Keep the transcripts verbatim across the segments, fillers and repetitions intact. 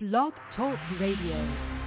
Blog Talk Radio.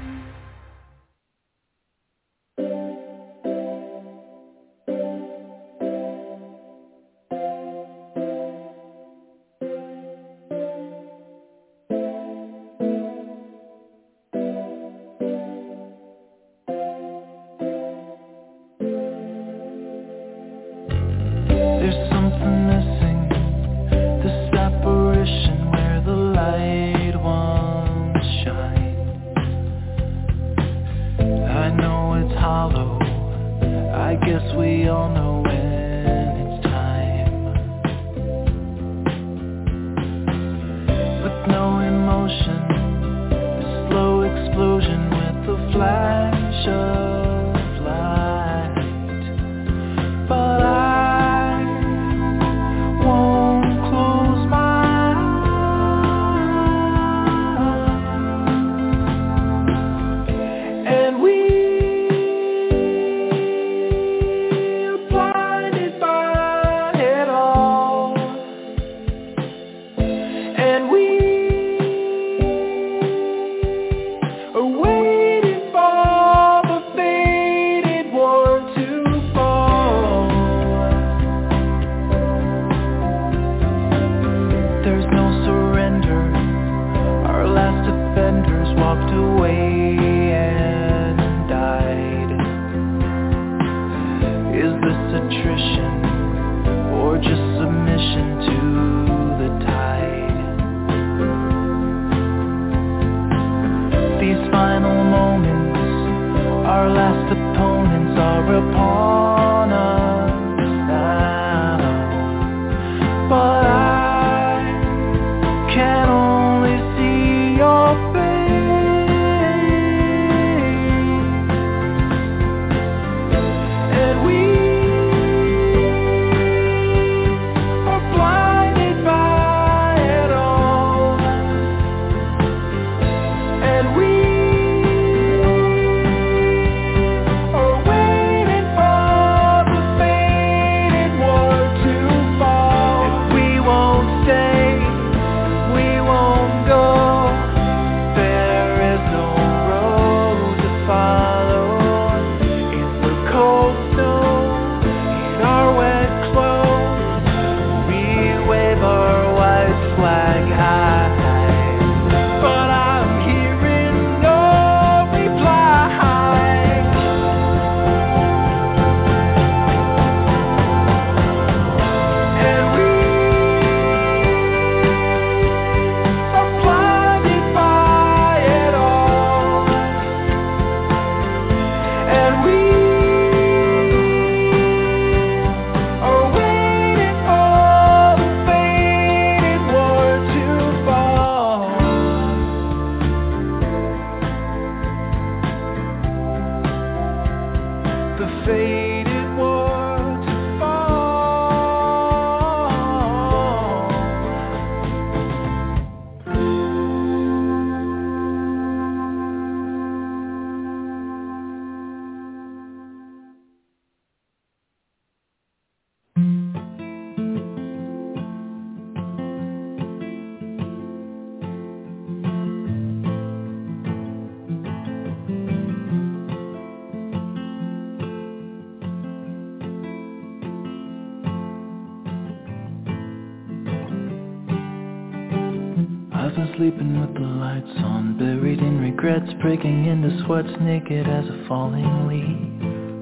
Sleeping with the lights on, buried in regrets, breaking into sweats, naked as a falling leaf.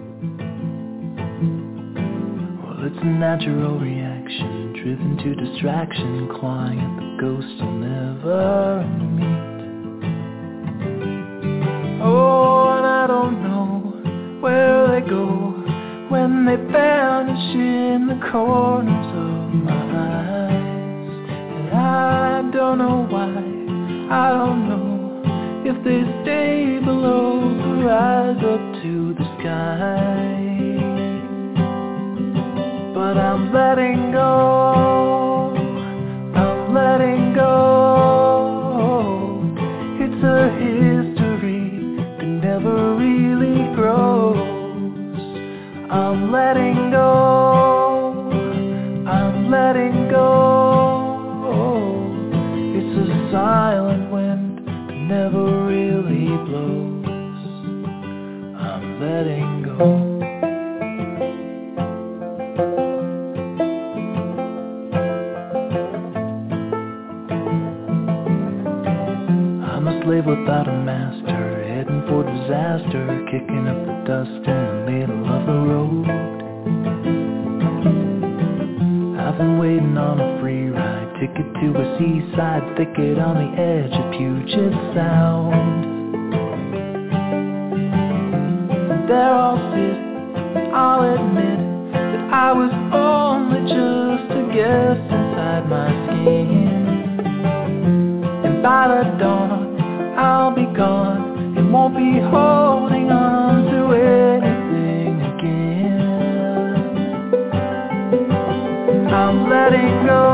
Well, it's a natural reaction, driven to distraction, clawing at the ghosts you'll never meet. Oh, and I don't know where they go when they vanish in the corners of my eyes. And I don't know why, I don't know if they stay below or rise up to the sky. But I'm letting go, I'm letting go. It's a history that never really grows. I'm letting go, I'm letting go. It's a silent wind that never really blows. I'm letting go. I'm a slave without a master, heading for disaster, kicking up the dust in the middle of the road. I've been waiting on a free ride, ticket to a seaside thicket on the edge of Puget Sound. There I'll sit, I'll admit that I was only just a guest inside my skin. And by the dawn, I'll be gone and won't be holding on to anything again. I'm letting go,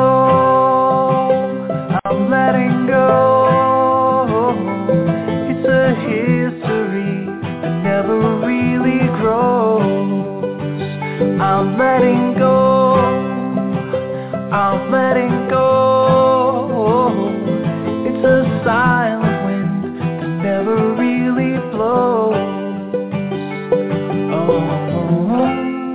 I'm letting go. It's a history that never really grows. I'm letting go, I'm letting go. It's a silent wind that never really blows. Oh, oh, oh.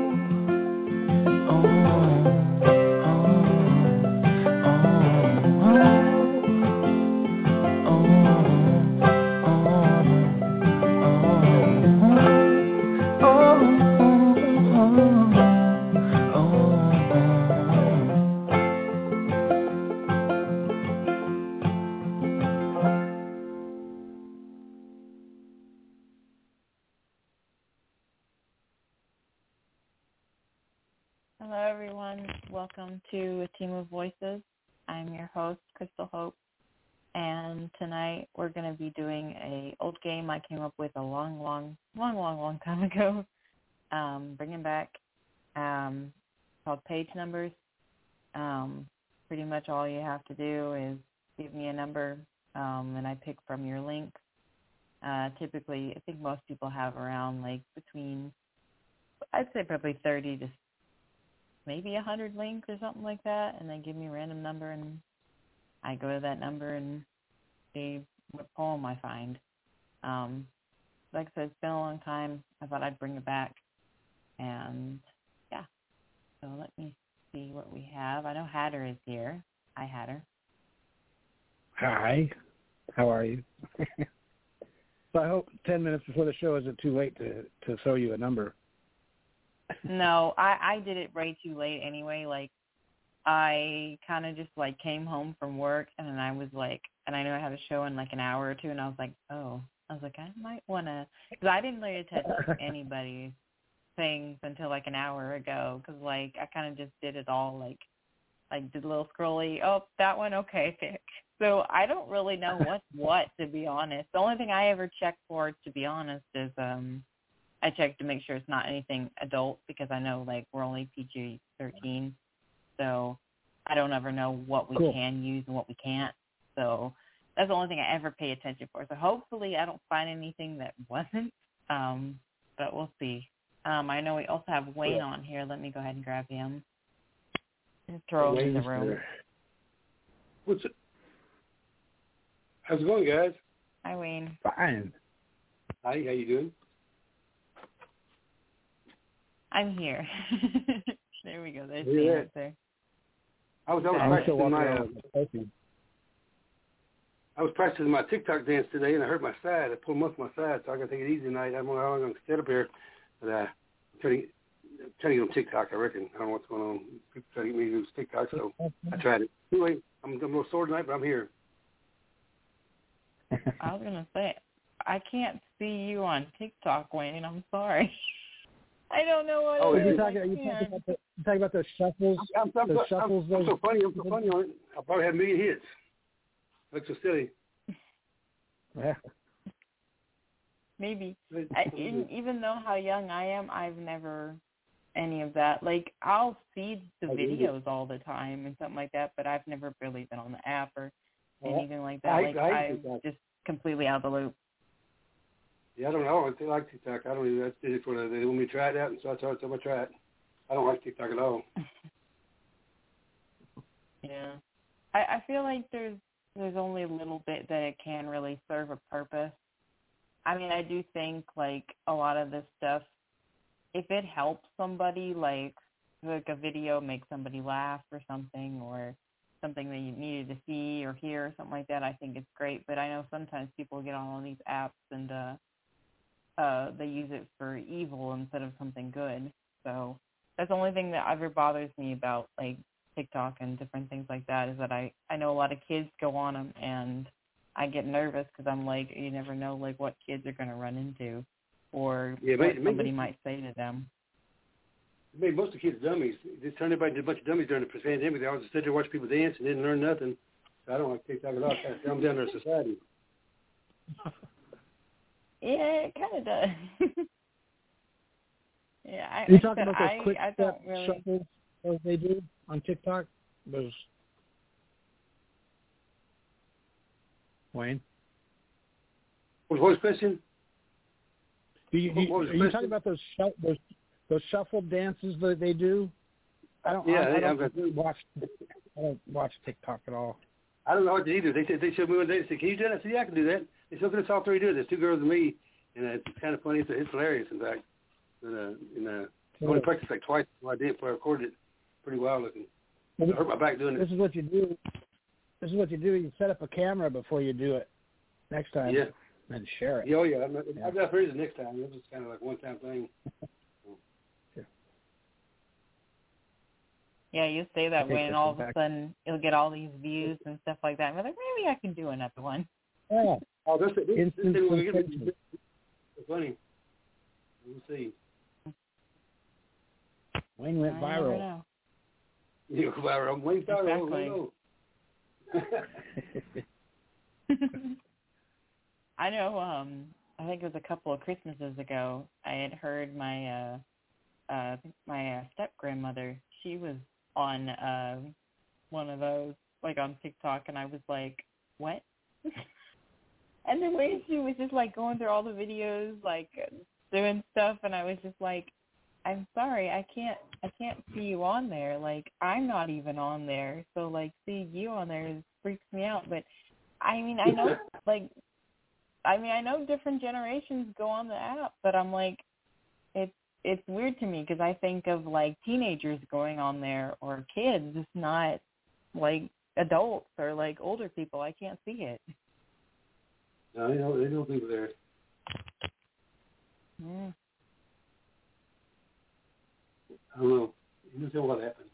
Hello, everyone. Welcome to A Team of Voices. I'm your host, Crystal Hope, and tonight we're going to be doing a old game I came up with a long, long, long, long, long time ago, um, bringing back, um, called Page Numbers. Um, pretty much all you have to do is give me a number, um, and I pick from your links. Uh, typically, I think most people have around like between, I'd say probably thirty to maybe one hundred links or something like that, and they give me a random number, and I go to that number and see what poem I find. Um, like I said, it's been a long time. I thought I'd bring it back, and yeah. So let me see what we have. I know Hatter is here. Hi, Hatter. Hi. How are you? So I hope ten minutes before the show isn't too late to, to throw you a number. No, I, I did it way too late anyway. Like, I kind of just, like, came home from work, and then I was like, and I know I had a show in, like, an hour or two, and I was like, oh. I was like, I might want to, because I didn't really touch anybody's things until, like, an hour ago, because, like, I kind of just did it all, like, like, did a little scrolly, oh, that one, okay, pick. So I don't really know what's what, to be honest. The only thing I ever check for, to be honest, is, um, I check to make sure it's not anything adult, because I know, like, we're only P G thirteen, so I don't ever know what we Cool. can use and what we can't. So that's the only thing I ever pay attention for. So hopefully I don't find anything that wasn't, um, but we'll see. Um, I know we also have Wayne on here. Let me go ahead and grab him and throw him in the room. What's it? How's it going, guys? Hi, Wayne. Fine. Hi, how you doing? I'm here. There we go. There's Yeah. the answer. I was, I was I'm practicing my uh, I was practicing my TikTok dance today, and I hurt my side. I pulled most of my side, so I got to take it easy tonight. I don't know how long I'm going to sit up here, but uh, I'm trying to, I'm trying to get on TikTok, I reckon. I don't know what's going on. People try to get me to use TikTok, so I tried it. Anyway, I'm, I'm a little sore tonight, but I'm here. I was going to say, I can't see you on TikTok, Wayne. I'm sorry. I don't know what oh, it you is. talking, you talking about the, you talking about those shuffles? I'm, I'm, those I'm, shuffles I'm, I'm those, so funny. I'm so funny on it. I'll probably have a million hits. Looks so silly. Yeah. Maybe. I, in, even though how young I am, I've never any of that. Like, I'll see the videos all the time and something like that, but I've never really been on the app or well, anything like that. I, Like, I, I'm I, just completely out of the loop. Yeah, I don't know. I like TikTok. I don't even. I did it for the, they want me to try it out, and so I told them I try it. I don't like TikTok at all. Yeah, I, I feel like there's there's only a little bit that it can really serve a purpose. I mean, I do think, like, a lot of this stuff, if it helps somebody, like, like a video makes somebody laugh or something, or something that you needed to see or hear or something like that, I think it's great. But I know sometimes people get on all these apps and uh, uh, they use it for evil instead of something good. So that's the only thing that ever bothers me about, like, TikTok and different things like that, is that I, I know a lot of kids go on them, and I get nervous because I'm like, you never know, like, what kids are going to run into or yeah, what maybe, somebody maybe, might say to them. It made most of the kids dummies. They turned everybody into a bunch of dummies during the pandemic. They all just sit there and watch people dance and didn't learn nothing. So I don't like TikTok at all. It kind of dumbs down our society. Yeah, it kind of does. yeah, I, Are you like talking I said, about those I, quick I step don't really... shuffles as they do on TikTok? Those, Wayne? What was the question? Do you, do you, What was are the you question? talking about those shu- those those shuffle dances that they do? I don't. Yeah, I, I they- don't I've- watch. I don't watch TikTok at all. I don't know what to do either. They said they showed me one day. They said, "Can you do that?" I said, "Yeah, I can do that." They said, "Look at us all three do it. There's two girls and me, and uh, it's kind of funny. It's, it's hilarious, in fact." But, uh, and, uh, I only practiced like twice before I did. Before I recorded it, pretty wild looking. Well, I hurt my back doing This it. is what you do. This is what you do. You set up a camera before you do it. Next time, Yeah. and share it. Yeah, oh yeah. I'm not, Yeah. I've got for the next time. It was just kind of like one time thing. Yeah, you say that I think way, and this all is of a back- sudden you'll get all these views and stuff like that. And we're like, maybe I can do another one. Yeah. Oh, this this, this Instant thing will get sensation. it's funny. We'll see. Wayne went I never viral. know. You go viral. Wayne viral. Exactly. I know. Um, I think it was a couple of Christmases ago. I had heard my uh, uh, my uh, step grandmother. She was on uh, one of those, like on TikTok, and I was like, "What?" And the way she was just like going through all the videos, like doing stuff, and I was just like, "I'm sorry, I can't, I can't see you on there. Like, I'm not even on there. So like, seeing you on there is, freaks me out." But I mean, I know, like, I mean, I know different generations go on the app, but I'm like, it's it's weird to me because I think of like teenagers going on there or kids. It's not like adults or like older people. I can't see it. No, they know they know people there. Mm. I don't know. You don't know what happened.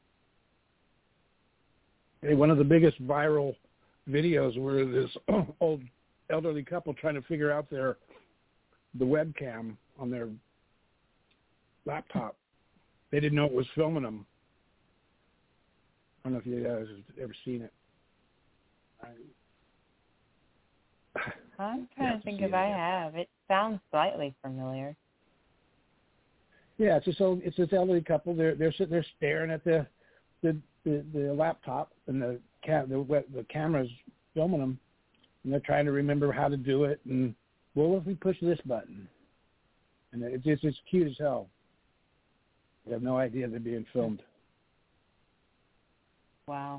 Hey, one of the biggest viral videos were this old elderly couple trying to figure out their the webcam on their laptop. They didn't know it was filming them. I don't know if you guys have ever seen it. I'm trying to think if I have. It sounds slightly familiar. Yeah, it's just so it's this elderly couple. They're they're sitting there staring at the the the, the laptop, and the cam the web- the camera's filming them, and they're trying to remember how to do it. And well, what if we push this button? And it's just it's cute as hell. They have no idea they're being filmed. Wow.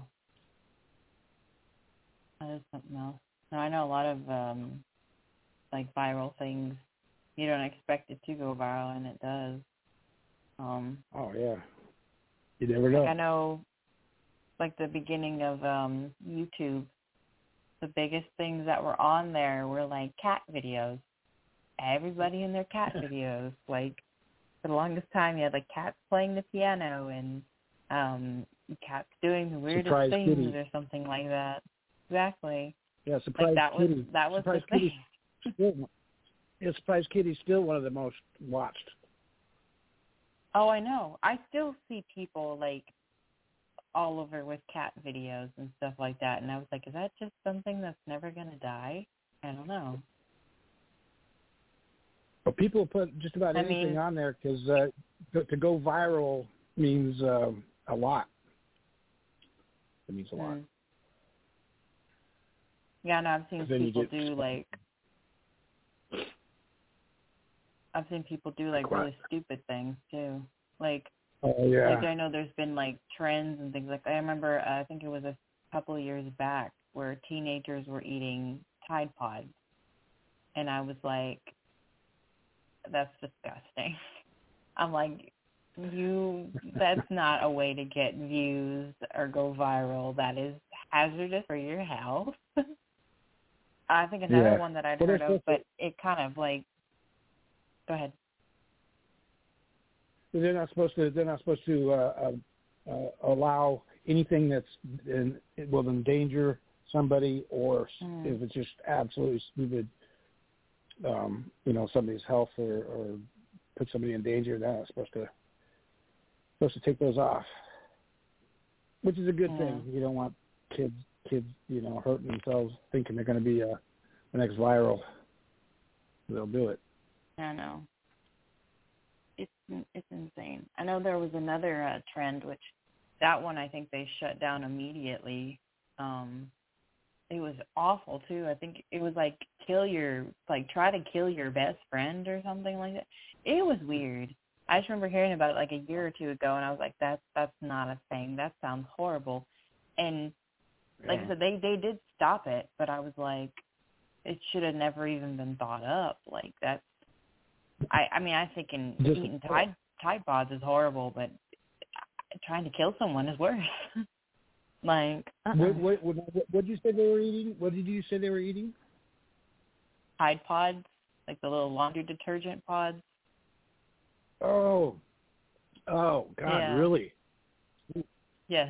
That is something else. No, I know a lot of um, like viral things. You don't expect it to go viral, and it does. Um, Oh yeah, you never know. like I know, like the beginning of um, YouTube, the biggest things that were on there were like cat videos. Everybody in their cat videos. Like for the longest time, you had like cats playing the piano and um, cats doing the weirdest Surprise things kitty. or something like that. Exactly. Yeah, surprise Like that was kitty. that was surprise the thing. kitty. Still, yeah, surprise kitty's still one of the most watched. Oh, I know. I still see people like all over with cat videos and stuff like that, and I was like, is that just something that's never going to die? I don't know. But people put just about I anything mean- on there because uh, to, to go viral means um, a lot. It means a lot. Mm. Yeah, no, I've seen Then you people get- do like I've seen people do like Like what? really stupid things too. Like Oh yeah. Like I know there's been like trends and things like I remember uh, I think it was a couple of years back where teenagers were eating Tide Pods. And I was like, that's disgusting. I'm like, you, that's not a way to get views or go viral. That is hazardous for your health. I think another yeah. one that I'd well, heard of, but it kind of like, go ahead. They're not supposed to. They're not supposed to uh, uh, uh, allow anything that's in, will endanger somebody, or mm. if it's just absolutely stupid, um, you know, somebody's health or, or put somebody in danger. They're not supposed to supposed to take those off, which is a good mm. thing. You don't want kids kids you know hurting themselves thinking they're going to be uh, the next viral. They'll do it. I know. It's it's insane. I know there was another uh, trend, which that one I think they shut down immediately. Um, it was awful too. I think it was like kill your like try to kill your best friend or something like that. It was weird. I just remember hearing about it like a year or two ago, and I was like, that's that's not a thing. That sounds horrible. And like yeah. I said, they they did stop it, but I was like, it should have never even been thought up. Like that's. I, I mean, I think in Just, eating Tide, Tide Pods is horrible, but trying to kill someone is worse. like, uh-uh. what, what, what, what did you say they were eating? What did you say they were eating? Tide Pods, like the little laundry detergent pods. Oh, oh, God, yeah. really? Yes.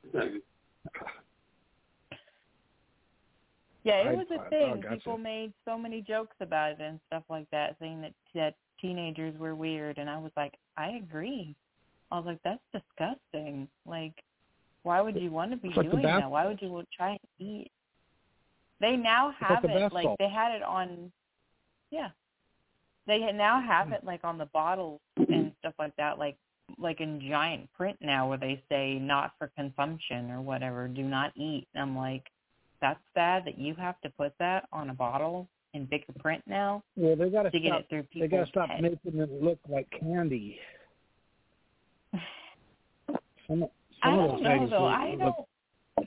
Yeah, it was a thing. Oh, gotcha. People made so many jokes about it and stuff like that, saying that, that teenagers were weird. And I was like, I agree. I was like, that's disgusting. Like, why would you want to be it's doing like that? Why would you try and eat? They now have like it, like they had it on, yeah. They now have it like on the bottles and stuff like that, like like in giant print now where they say not for consumption or whatever, do not eat. And I'm like, that's sad that you have to put that on a bottle in bigger print now. Well, they got to stop, get it through people's They got to stop head. making it look like candy. Some, some I of don't those know though. look, I don't. Look...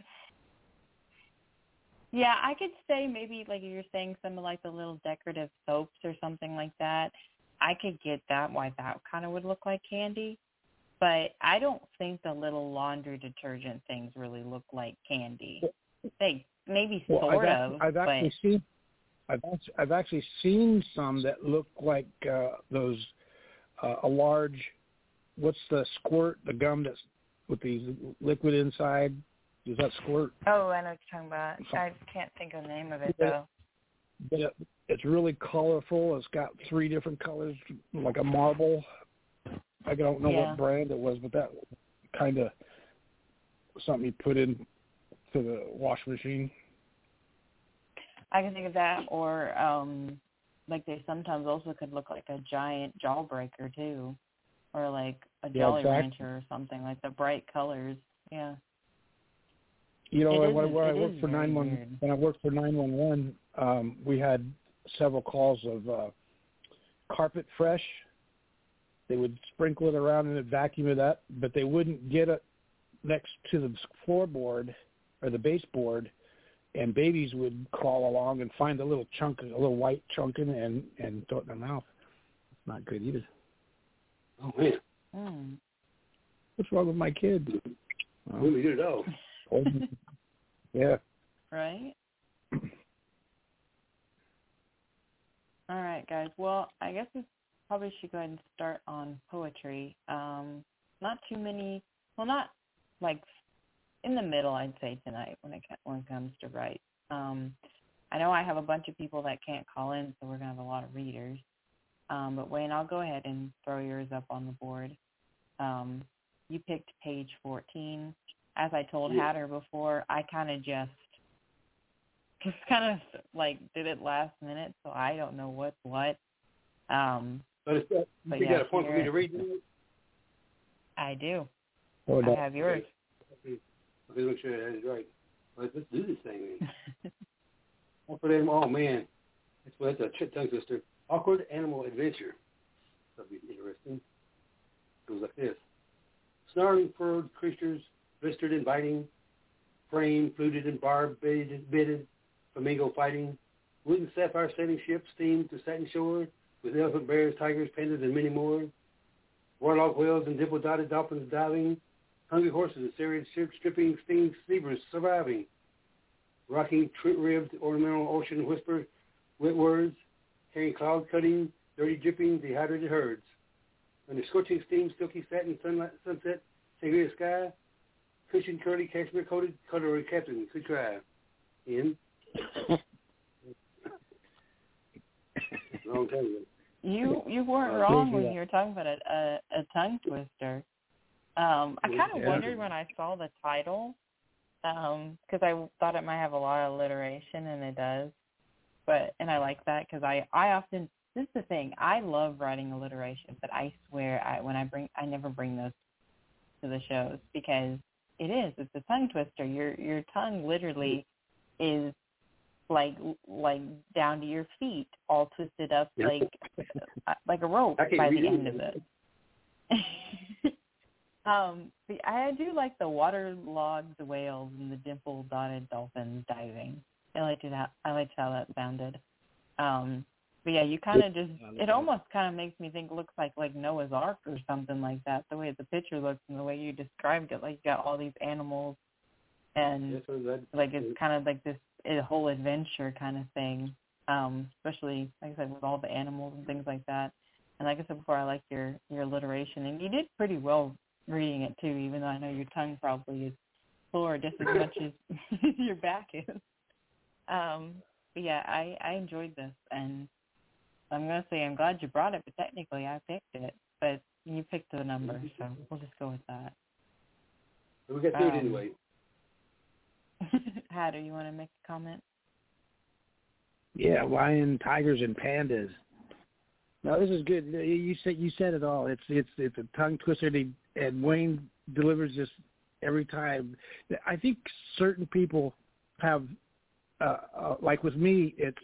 Yeah, I could say maybe like you're saying some of like the little decorative soaps or something like that. I could get that why that kind of would look like candy, but I don't think the little laundry detergent things really look like candy. They maybe well, sort I've of. I've actually but... seen, I've actually, I've actually seen some that look like uh, those uh, a large. What's the squirt? The gum that's with the liquid inside. Does that squirt? Oh, I know what you're talking about. I can't think of the name of it though. But it, it's really colorful. It's got three different colors, like a marble. I don't know yeah. what brand it was, but that kind of something you put in to the wash machine. I can think of that, or um, like they sometimes also could look like a giant jawbreaker too, or like a yeah, Jolly exactly. Rancher or something, like the bright colors. Yeah. You know, it when, is, when I it worked for nine one, when I worked for nine one one, um, we had several calls of uh, Carpet Fresh. They would sprinkle it around and vacuum it up, but they wouldn't get it next to the floorboard or the baseboard, and babies would crawl along and find a little chunk, a little white chunk in it, and, and throw it in their mouth. It's not good either. Oh, man. Mm. What's wrong with my kid? Well, we did it all. Yeah. Right? All right, guys. Well, I guess we probably should go ahead and start on poetry. Um, not too many, well, not like in the middle, I'd say, tonight when it, when it comes to write. Um, I know I have a bunch of people that can't call in, so we're going to have a lot of readers. Um, but, Wayne, I'll go ahead and throw yours up on the board. Um, you picked page fourteen. As I told yeah. Hatter before, I kind of just just kind of like did it last minute, so I don't know what's what. Um, but it's, uh, but you yeah, got a point for me to read? I do. Oh, I have yours. Okay. Let me make sure that is right. Let's, let's do this thing, man. Awkward animal. Oh, man. That's, well, that's a chip tongue twister. Awkward animal adventure. That'll be interesting. It goes like this. Snarling furred creatures, blistered and biting, frame, fluted and barb bitted, bitted, flamingo fighting, wooden sapphire sailing ships steamed to satin shore, with elephant bears, tigers, pandas, and many more. Warlock whales and dimple-dotted dolphins diving, hungry horses and serried ships stripping stinging zebras surviving, rocking trick-ribbed ornamental ocean whisper wit words, carrying cloud-cutting, dirty dripping, dehydrated herds. Under scorching steam, silky satin, sunlight, sunset, sangria sky, cushion curly, cashmere-coated, cutlery captain could try. In. Long time ago. You you weren't Uh, wrong yeah. when you were talking about a, a, a tongue twister. Um, I kind of Yeah. wondered when I saw the title, because I thought it might have a lot of alliteration, and it does. But and I like that because I, I often, this is the thing, I love writing alliteration, but I swear I when I bring I never bring those to the shows because it is it's a tongue twister. Your your tongue literally is like like down to your feet, all twisted up Yeah. like like a rope I can't by read the it. end of it. um, but I do like the waterlogged whales and the dimple-dotted dolphins diving. I liked it. How, I liked how that sounded. Um, but yeah, you kind of just it almost kind of makes me think it looks like like Noah's Ark or something like that. The way the picture looks and the way you described it, like you got all these animals and Yes, sir, that- like it's kind of like this a whole adventure kind of thing, um, especially, like I said, with all the animals and things like that. And like I said before, I like your, your alliteration. And you did pretty well reading it, too, even though I know your tongue probably is sore just as much as your back is. Um, but, yeah, I, I enjoyed this. And I'm going to say I'm glad you brought it, but technically I picked it. But you picked the number, so we'll just go with that. We got through it Um, anyway. Hatter, you want to make a comment? Yeah, lion, tigers, and pandas. No, this is good. You said you said it all. It's it's it's a tongue twister, and Wayne delivers this every time. I think certain people have, uh, uh, like with me, it's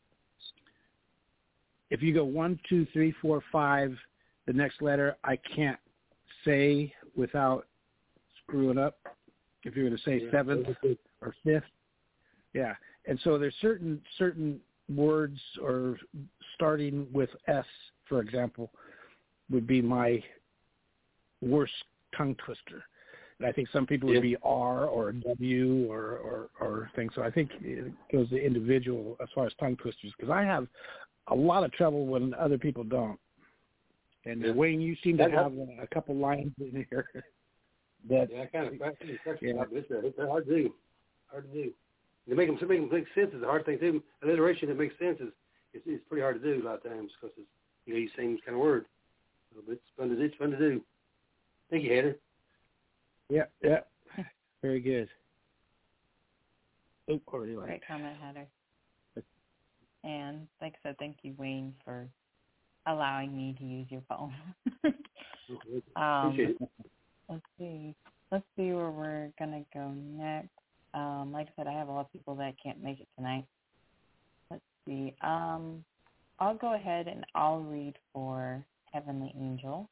if you go one, two, three, four, five, the next letter I can't say without screwing up. If you're going to say Yeah. seventh or fifth, yeah. And so there's certain certain words, or starting with S, for example, would be my worst tongue twister. And I think some people would Yeah. be R or W or, or, or things. So I think it goes to individual as far as tongue twisters, because I have a lot of trouble when other people don't. And Yeah. Wayne, you seem to That- have a couple lines in here that Yeah, I kind of practice Yeah. yeah. It's, uh, it's hard to do. Hard to do. To make them, to make them make sense is a hard thing too. Alliteration that makes sense is it's, it's pretty hard to do a lot of times because it's you know you same kind of word. So, but it's fun to do. It's fun to do. Thank you, Hatter. Yeah, yeah. Very good. Oh, already like. Great comment, Heather. And like I said, thank you, Wayne, for allowing me to use your phone. um, Appreciate it. let's see. Let's see where we're going to go next. Um, like I said, I have a lot of people that can't make it tonight. Let's see. Um, I'll go ahead and I'll read for Heavenly Angel.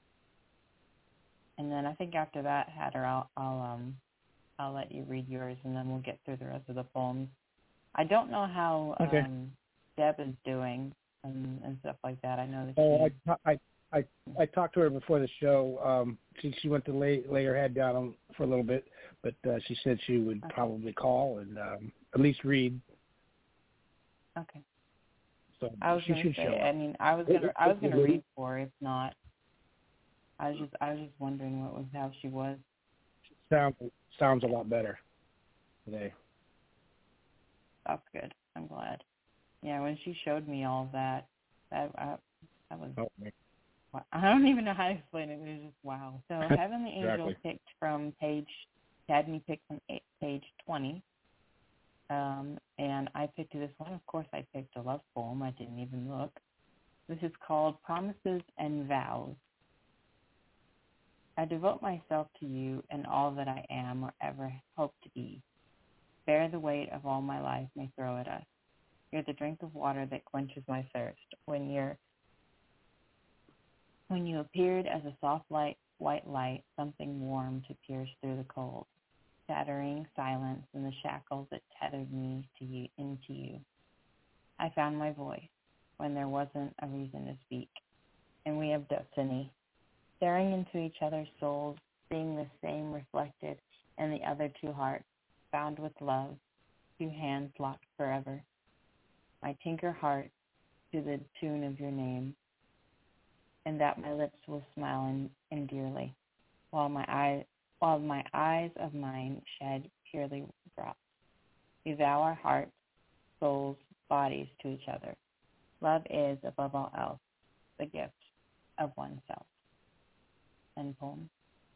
And then I think after that, Hatter, I'll, I'll um I'll let you read yours, and then we'll get through the rest of the poems. I don't know how Okay. um, Deb is doing and, and stuff like that. I know that Oh, she. I, I, I, I talked to her before the show. Um, she she went to lay lay her head down on, for a little bit, but uh, she said she would Okay. probably call and um, at least read. Okay. So I was she gonna should say. show I up. mean, I was gonna. I was gonna read for her. If not, I was just. I was just wondering what was how she was. Sounds sounds a lot better today. That's good. I'm glad. Yeah, when she showed me all of that, that I, that was. Oh, I don't even know how to explain it. It was just wow. So Heavenly Angel Exactly. picked from page. Had me pick from eight, page twenty. Um, and I picked this one. Of course, I picked a love poem. I didn't even look. This is called Promises and Vows. I devote myself to you and all that I am or ever hope to be. Bear the weight of all my life may throw at us. You're the drink of water that quenches my thirst. When you're, when you appeared as a soft light, white light, something warm to pierce through the cold. shattering silence and the shackles that tethered me to you, into you. I found my voice when there wasn't a reason to speak, and we have destiny, staring into each other's souls, seeing the same reflected in the other two hearts, bound with love, two hands locked forever. My tinker heart to the tune of your name, and that my lips will smile endearly, while my eyes, while my eyes of mine shed purely drops. We vow our hearts, souls, bodies to each other. Love is, above all else, the gift of oneself. End poem.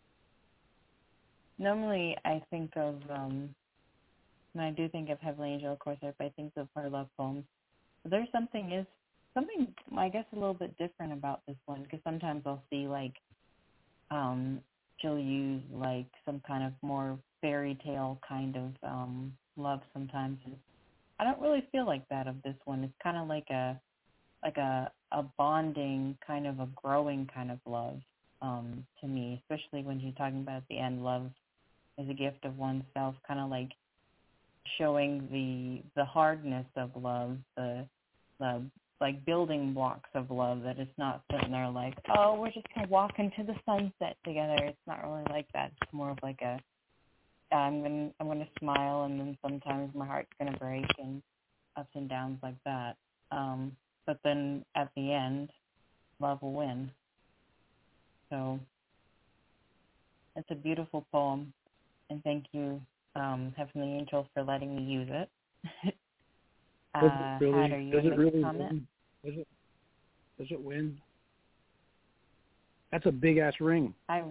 Normally, I think of, um, when I do think of Heavenly Angel, of course, everybody thinks of her love poems. But there's something is something, I guess, a little bit different about this one, because sometimes I'll see, like, um, she'll use, like, some kind of more fairy tale kind of um, love sometimes. And I don't really feel like that of this one. It's kind of like a, like a, a bonding, kind of a growing kind of love um, to me, especially when she's talking about at the end, love is a gift of oneself, kind of like showing the the hardness of love, the the like building blocks of love, that it's not sitting there like, oh, we're just gonna walk into the sunset together. It's not really like that. It's more of like a I'm gonna I'm gonna smile, and then sometimes my heart's gonna break, and ups and downs like that. Um, but then at the end, love will win. So it's a beautiful poem, and thank you, um, Heavenly Angel, for letting me use it. uh, Does it really, Hatter, you does want it to make really a comment? win? Does it, does it win? That's a big-ass ring. I,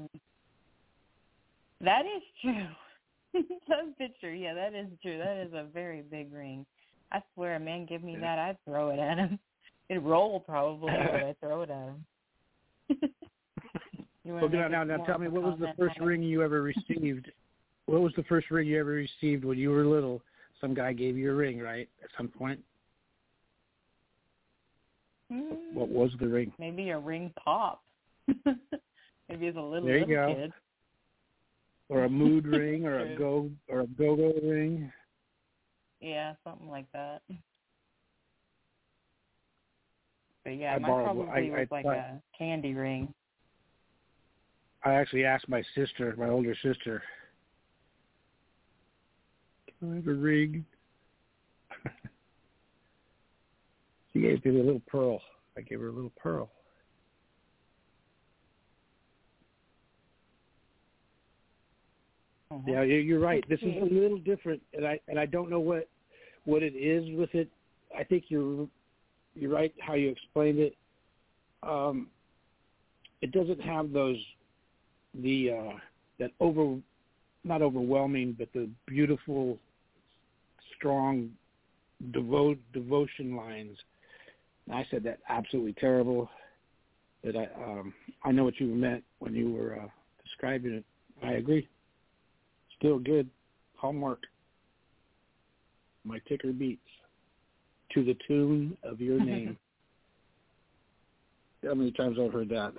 that is true. That picture, yeah, that is true. That is a very big ring. I swear, man, give me that, I'd throw it at him. It'd roll probably, but I'd throw it at him. You Well, now, now, now tell me, what was the first Hatter? ring you ever received? What was the first ring you ever received when you were little? Some guy gave you a ring, right, at some point? Mm, What was the ring? maybe a ring pop. Maybe as a little, There you little go. kid. Or a mood ring, or a True. go, or a go-go ring. Yeah, something like that. But yeah, I mine borrowed- probably I- was I like thought- a candy ring. I actually asked my sister, my older sister, can I have a ring? She gave me a little pearl. I gave her a little pearl. Uh-huh. Yeah, you- you're right. This That's is a sweet. little different, and I and I don't know what what it is with it. I think you're you're right how you explained it. Um, it doesn't have those the uh, that over not overwhelming, but the beautiful, strong devote devotion lines. And I said that absolutely terrible. But I um, I know what you meant when you were uh, describing it. I agree. Still good. Hallmark. My ticker beats to the tune of your name. How many times I've heard that?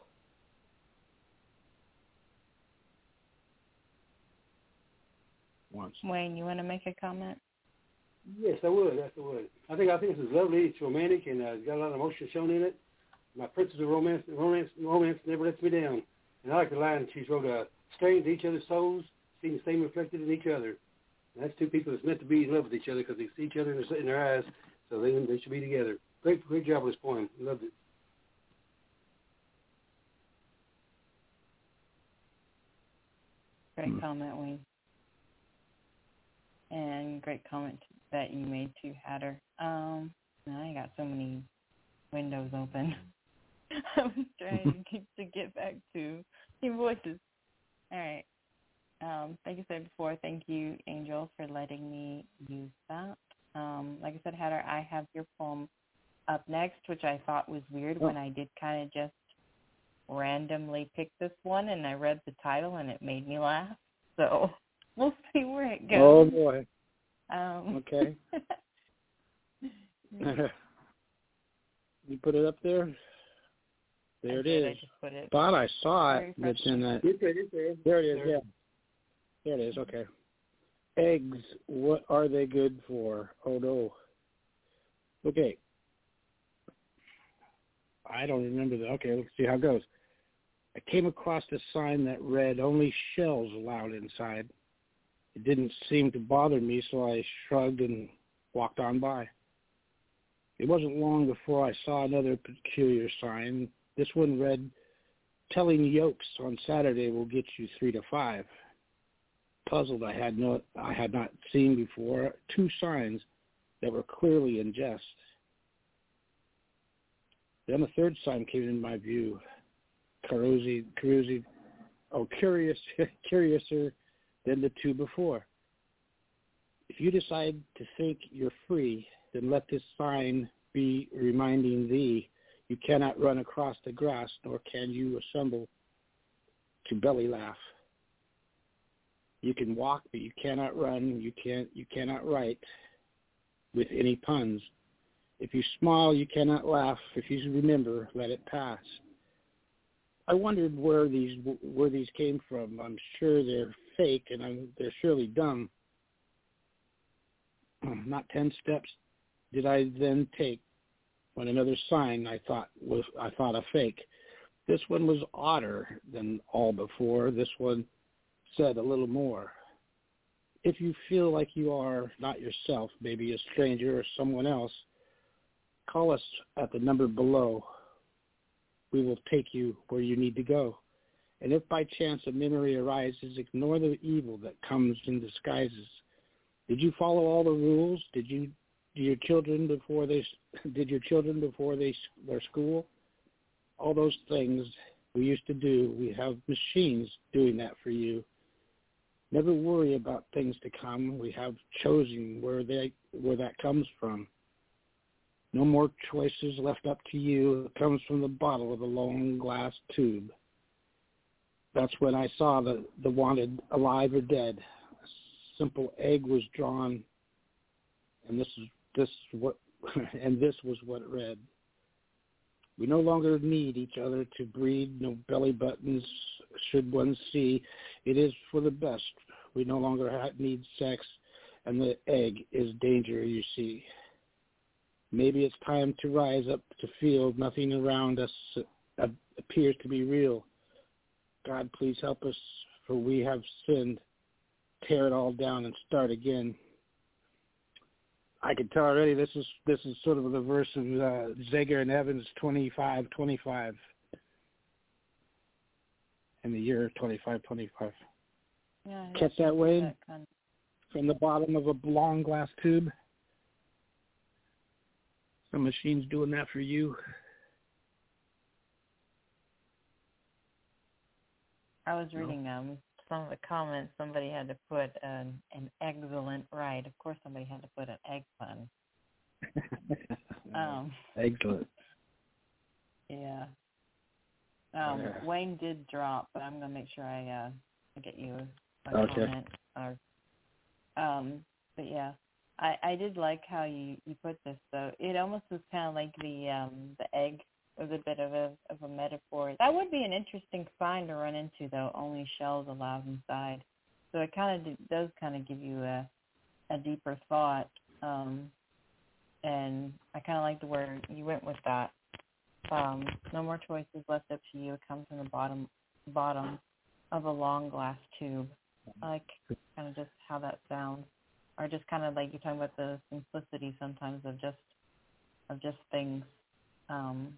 Once. Wayne, you want to make a comment? Yes, I would. Yes, I would. I think I think this is lovely. It's romantic and uh, it's got a lot of emotion shown in it. My princess of romance, romance, romance never lets me down. And I like the line she wrote, uh, "Staring into each other's souls, seeing the same reflected in each other." And that's two people that's meant to be in love with each other because they see each other in their, in their eyes, so they they should be together. Great, great job with this poem. Loved it. Great Hmm. comment, Wayne. And great comment that you made too, Hatter. Um, now I got so many windows open. I was trying to keep to get back to your voices. All right. Um, like I said before, thank you, Angel, for letting me use that. Um, like I said, Hatter, I have your poem up next, which I thought was weird Oh. when I did kind of just randomly pick this one, and I read the title, and it made me laugh. So we'll see where it Oh goes. boy. Um, Okay. You put it up there. There I it did, is. I just put it. Thought I saw Very it. It's in that. It's there, it's there. There it is. There. Yeah. There it is. Okay. Eggs, what are they good for? Oh, no. Okay. I don't remember that. Okay, let's see how it goes. I came across a sign that read, only shells allowed inside. It didn't seem to bother me, so I shrugged and walked on by. It wasn't long before I saw another peculiar sign. This one read, telling yolks on Saturday will get you three to five. Puzzled, I had no, I had not seen before two signs that were clearly in jest. Then a third sign came in my view. Carusi, Carusi, oh, curious, curiouser than the two before. If you decide to think you're free, then let this sign be reminding thee you cannot run across the grass, nor can you assemble to belly laugh. You can walk, but you cannot run. You can't. You cannot write with any puns. If you smile, you cannot laugh. If you remember, let it pass. I wondered where these where these came from. I'm sure they're fake, and I'm, they're surely dumb. Not ten steps did I then take when another sign I thought was I thought a fake. This one was odder than all before. This one said a little more. If you feel like you are not yourself, maybe a stranger or someone else, call us at the number below. We will take you where you need to go. And if by chance a memory arises, ignore the evil that comes in disguises. Did you follow all the rules? Did you do your children before they did your children before they their school? All those things we used to do. We have machines doing that for you. Never worry about things to come. We have chosen where they where that comes from. No more choices left up to you. It comes from the bottle of a long glass tube. That's when I saw the, the wanted alive or dead. A simple egg was drawn, and this is this what and this was what it read. We no longer need each other to breed, no belly buttons should one see. It is for the best. We no longer have, need sex, and the egg is danger, you see. Maybe it's time to rise up to feel nothing around us uh, appears to be real. God, please help us, for we have sinned. Tear it all down and start again. I can tell already this is this is sort of the verse of uh, Zager and Evans twenty-five twenty-five in the year twenty-five twenty-five. Yeah, Catch that, Wayne? That kind of... From the bottom of a long glass tube. Some machine's doing that for you. I was reading um some of the comments. Somebody had to put an, an excellent right. Of course, somebody had to put an egg pun. um, Excellent. Yeah. Um, Yeah. Wayne did drop, but I'm gonna make sure I uh I get you a Okay. comment. Or, um, but yeah, I I did like how you you put this though. It almost was kind of like the um the egg was a bit of a of a metaphor. That would be an interesting sign to run into, though. Only shells allowed inside. So it kind of does kind of give you a a deeper thought. Um, and I kind of like the where you went with that. Um, no more choices left up to you. It comes from the bottom bottom of a long glass tube. I like kind of just how that sounds, or just kind of like you're talking about the simplicity sometimes of just of just things. Um,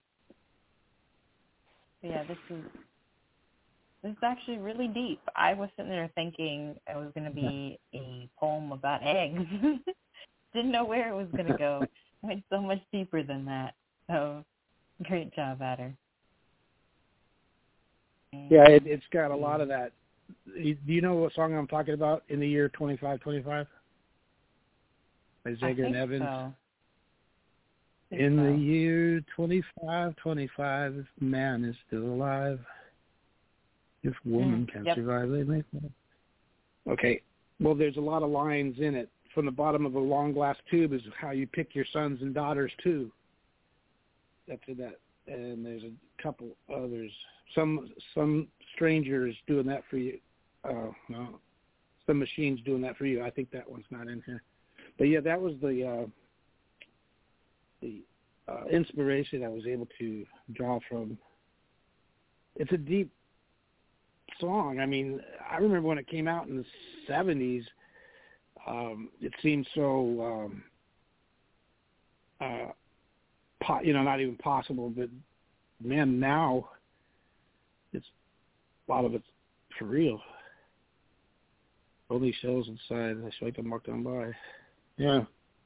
Yeah, this is this is actually really deep. I was sitting there thinking it was going to be a poem about eggs. Didn't know where it was going to go. It went so much deeper than that. So, great job, Adder. And Yeah, it, it's got a lot of that. Do you know what song I'm talking about? In the year twenty-five twenty-five? By Zager and Evans. So. In so. the year twenty-five twenty-five, if man is still alive, if woman Mm, can yep. survive, they make it. Okay. Well, there's a lot of lines in it. From the bottom of a long glass tube is how you pick your sons and daughters, too. After that. And there's a couple others. Some some strangers doing that for you. Oh, no. some machines doing that for you. I think that one's not in here. But yeah, that was the uh, the uh, inspiration I was able to draw from. It's a deep song. I mean, I remember when it came out in the seventies, um, it seemed so, um, uh, po- you know, not even possible. But man, now it's a lot of it's for real. Only shells inside. I swipe and walk on by. Yeah.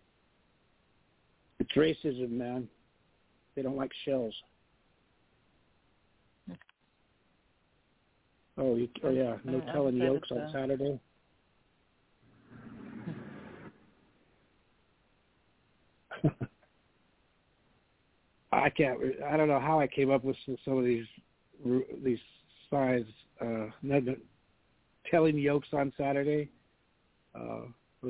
It's racism, man. They don't like shells. Oh, you, oh yeah. No telling yolks on Saturday. I can't. I don't know how I came up with some of these these signs. Uh, telling yolks on Saturday. Uh,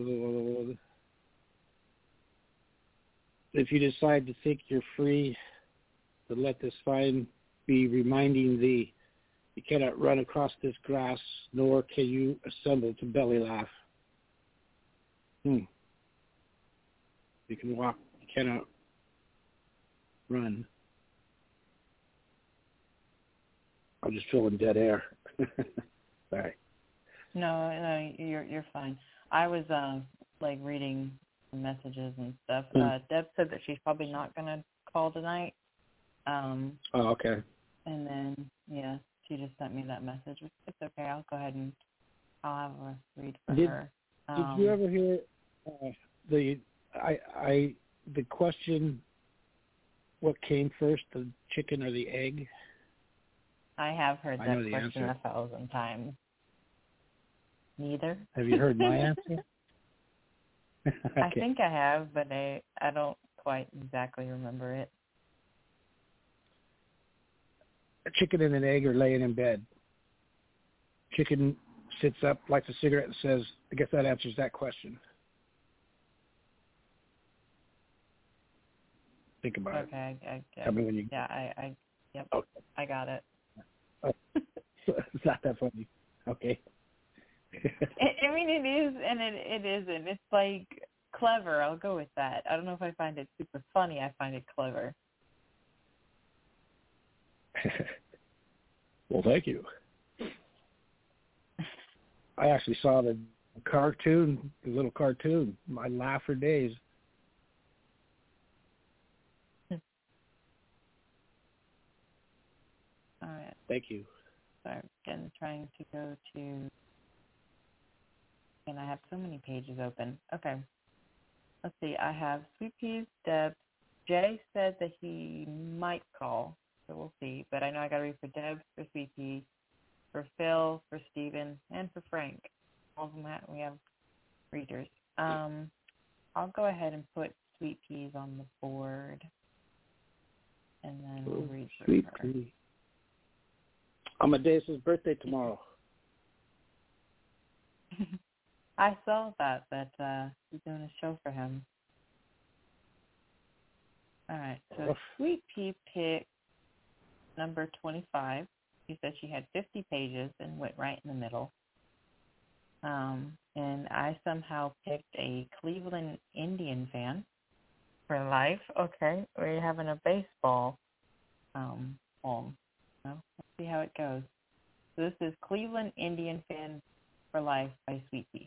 if you decide to think you're free, to let this sign be reminding thee, you cannot run across this grass, nor can you assemble to belly laugh. Hmm. You can walk, you cannot run. I'm just feeling dead air. Sorry. No, no, you're you're fine. I was uh, like reading messages and stuff. Hmm. Uh, Deb said that she's probably not gonna call tonight. Um, oh, okay. And then yeah, she just sent me that message. It's okay. I'll go ahead and I'll have a read for did, her. Did um, you ever hear uh, the I I the question? What came first, the chicken or the egg? I have heard I that know the question answer. a thousand times. Neither. Have you heard my answer? Okay. I think I have, but I I don't quite exactly remember it. A chicken and an egg are laying in bed. Chicken sits up, lights a cigarette, and says, I guess that answers that question. Think about okay, it. Okay, I, I, Tell me when you... Yeah, I, I, yep, okay. I got it. Oh. It's not that funny. Okay. I, I mean, it is, and it, it isn't. It's like clever. I'll go with that. I don't know if I find it super funny. I find it clever. Well, thank you. I actually saw the cartoon, the little cartoon. I laughed for days. All right. Thank you. So again, trying to go to, and I have so many pages open. Okay. Let's see. I have Sweet Peas, Deb. Jay said that he might call, so we'll see. But I know I got to read for Deb, for Sweet Peas, for Phil, for Steven, and for Frank. All of them have, we have readers. Um, I'll go ahead and put Sweet Peas on the board, and then we'll read for Sweet her. Pea. Amadeus' birthday tomorrow. I saw that, that uh, he's doing a show for him. All right, so Sweet Pea picked number twenty-five. She said she had fifty pages and went right in the middle. Um, and I somehow picked a Cleveland Indian fan for life. Okay, we're having a baseball um, poem. So let's see how it goes. So this is Cleveland Indian Fan for Life by Sweet Pea.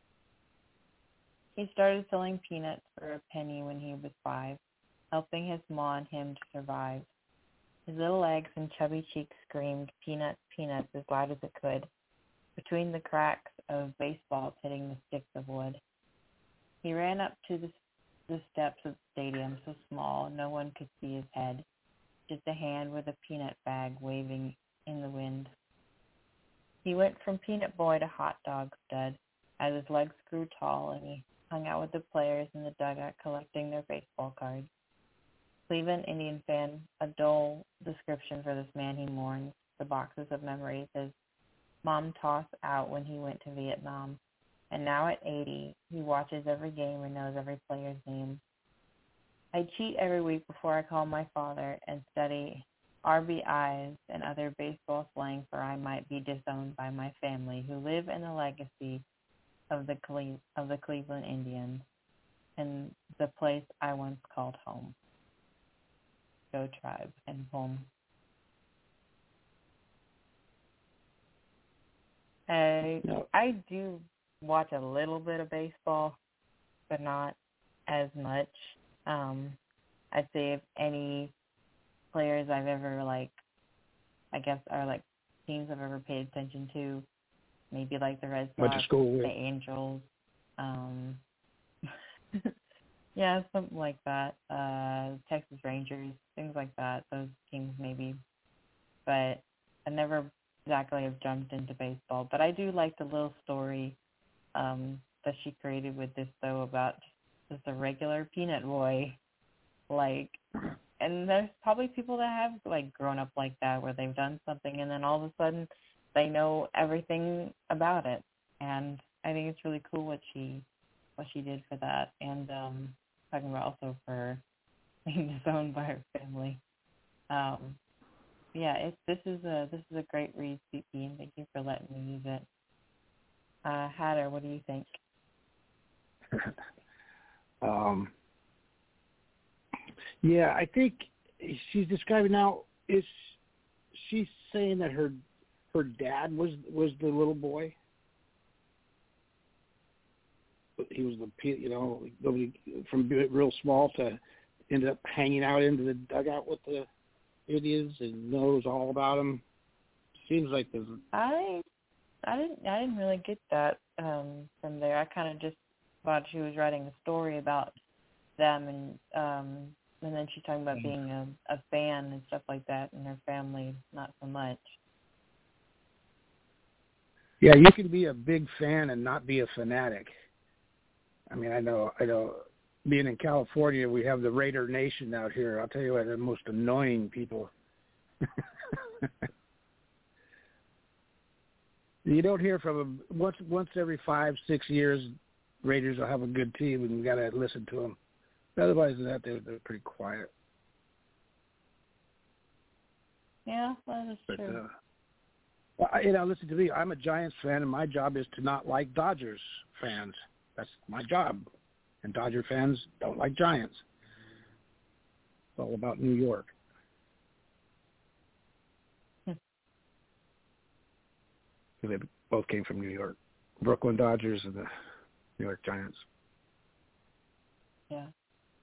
He started selling peanuts for a penny when he was five, helping his ma and him to survive. His little legs and chubby cheeks screamed, "Peanuts, peanuts," as loud as it could, between the cracks of baseballs hitting the sticks of wood. He ran up to the, the steps of the stadium, so small no one could see his head, just a hand with a peanut bag waving in the wind. He went from peanut boy to hot dog stud as his legs grew tall and he hung out with the players in the dugout collecting their baseball cards. Cleveland Indian fan, a dull description for this man he mourns, the boxes of memories his mom tossed out when he went to Vietnam. And now at eighty, he watches every game and knows every player's name. I cheat every week before I call my father and study R B Is and other baseball slang, for I might be disowned by my family, who live in the legacy of the Cle- of the Cleveland Indians and the place I once called home. Go Tribe and home. I No. I do watch a little bit of baseball, but not as much. Um, I'd say if any players I've ever like, I guess are like teams I've ever paid attention to, maybe like the Red Went Sox, to school with. the Angels, um, yeah, something like that. Uh, Texas Rangers, things like that. Those teams maybe, but I never exactly have jumped into baseball. But I do like the little story um, that she created with this though about just a regular peanut boy, like. And there's probably people that have like grown up like that where they've done something and then all of a sudden they know everything about it. And I think it's really cool what she what she did for that. And um, talking about also for being disowned by her family. Um, yeah, it, this is a this is a great read, C P, and thank you for letting me use it. Uh, Hatter, what do you think? um. Yeah, I think she's describing now. Is she saying that her her dad was was the little boy? He was the you know from real small to ended up hanging out into the dugout with the Indians and knows all about them. Seems like there's. I I didn't I didn't really get that um, from there. I kind of just thought she was writing a story about them and. Um, And then she's talking about being a, a fan and stuff like that, and her family not so much. Yeah, you can be a big fan and not be a fanatic. I mean, I know, I know. Being in California, we have the Raider Nation out here. I'll tell you what, they're the most annoying people. You don't hear from them once. Once every five, six years, Raiders will have a good team, and you got to listen to them. Otherwise than that, they're, they're pretty quiet. Yeah, that is but, true. Uh, well, you know, listen to me. I'm a Giants fan, and my job is to not like Dodgers fans. That's my job. And Dodger fans don't like Giants. It's all about New York. Because they both came from New York. Brooklyn Dodgers and the New York Giants. Yeah.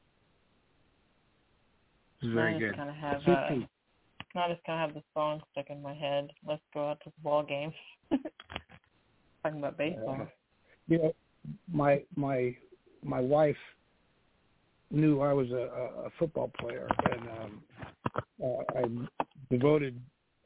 Very I good. just kind of have uh, I just kind of have the song stuck in my head. Let's go out to the ball game. Talking about baseball. Uh, you know, my my my wife knew I was a, a football player, and um, uh, I devoted.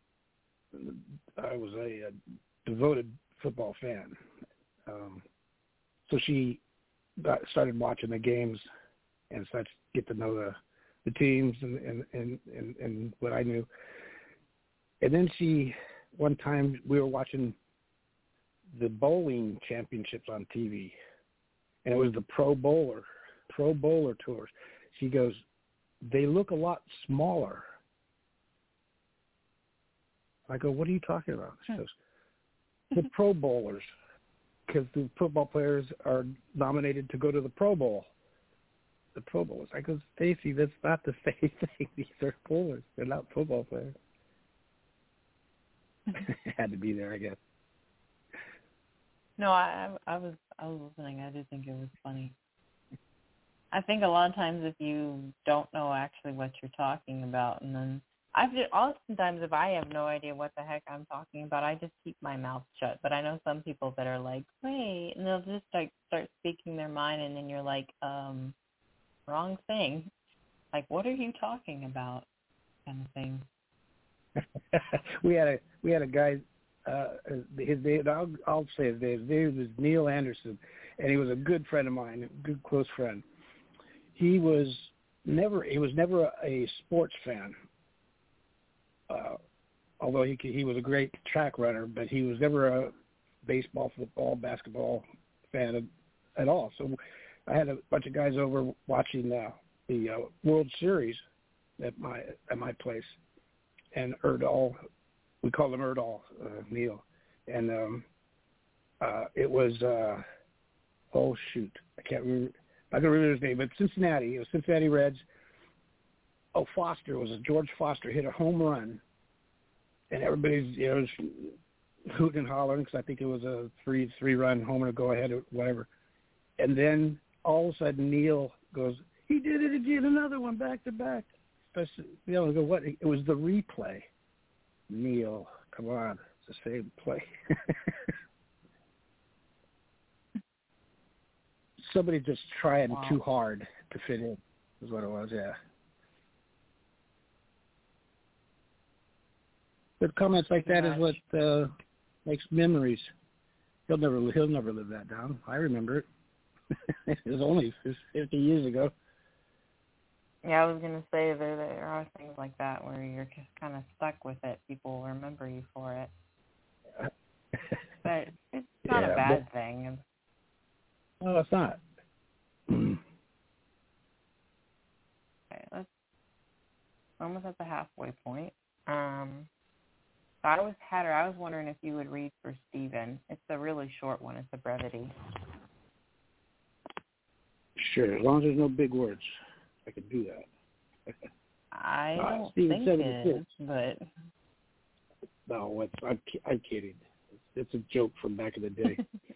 I was a, a devoted football fan. Um, so she got, started watching the games and started to get to know the. the teams and, and, and, and, and what I knew. And then she, one time we were watching the bowling championships on T V, and it was the Pro Bowler, Pro Bowler Tours. She goes, they look a lot smaller. I go, what are you talking about? She goes, the Pro Bowlers, because the football players are nominated to go to the Pro Bowl. The Pro Bowlers. I go, Stacy, that's not the same thing. These are bowlers. They're not football players. Had to be there, I guess. No, I, I was I was listening. I did think it was funny. I think a lot of times if you don't know actually what you're talking about, and then I've just, oftentimes if I have no idea what the heck I'm talking about, I just keep my mouth shut. But I know some people that are like, wait, and they'll just like start speaking their mind, and then you're like, um. wrong thing. Like, what are you talking about? Kind of thing. we had a we had a guy. Uh, his name, I'll, I'll say his name. His name was Neil Anderson, and he was a good friend of mine, a good close friend. He was never he was never a, a sports fan. Uh, although he he was a great track runner, but he was never a baseball, football, basketball fan at, at all. So. I had a bunch of guys over watching uh, the uh, World Series at my at my place, and Erdahl, we called him Erdahl, uh, Neil, and um, uh, it was uh, oh shoot, I can't remember. I can remember his name, but Cincinnati. It was Cincinnati Reds. Oh, Foster was a George Foster hit a home run, and everybody's you know was hooting and hollering because I think it was a three three run homer to go ahead or whatever. And then all of a sudden Neil goes, he did it again, another one back to back. You know, go what? It was the replay. Neil, come on, it's the same play. Somebody just trying wow. too hard to fit in is what it was, yeah. But comments like that is what uh, makes memories. He'll never he'll never live that down. I remember it. It was only fifty years ago. Yeah, I was gonna say there there are things like that where you're just kind of stuck with it. People remember you for it, but it's not yeah, a bad but, thing. No, it's not. Okay, let's almost at the halfway point. Um, I was Hatter. I was wondering if you would read for Stephen. It's a really short one. It's a brevity. Sure, as long as there's no big words, I can do that. I uh, don't Stephen think it is, but no, it's, I'm, I'm kidding. It's, it's a joke from back in the day.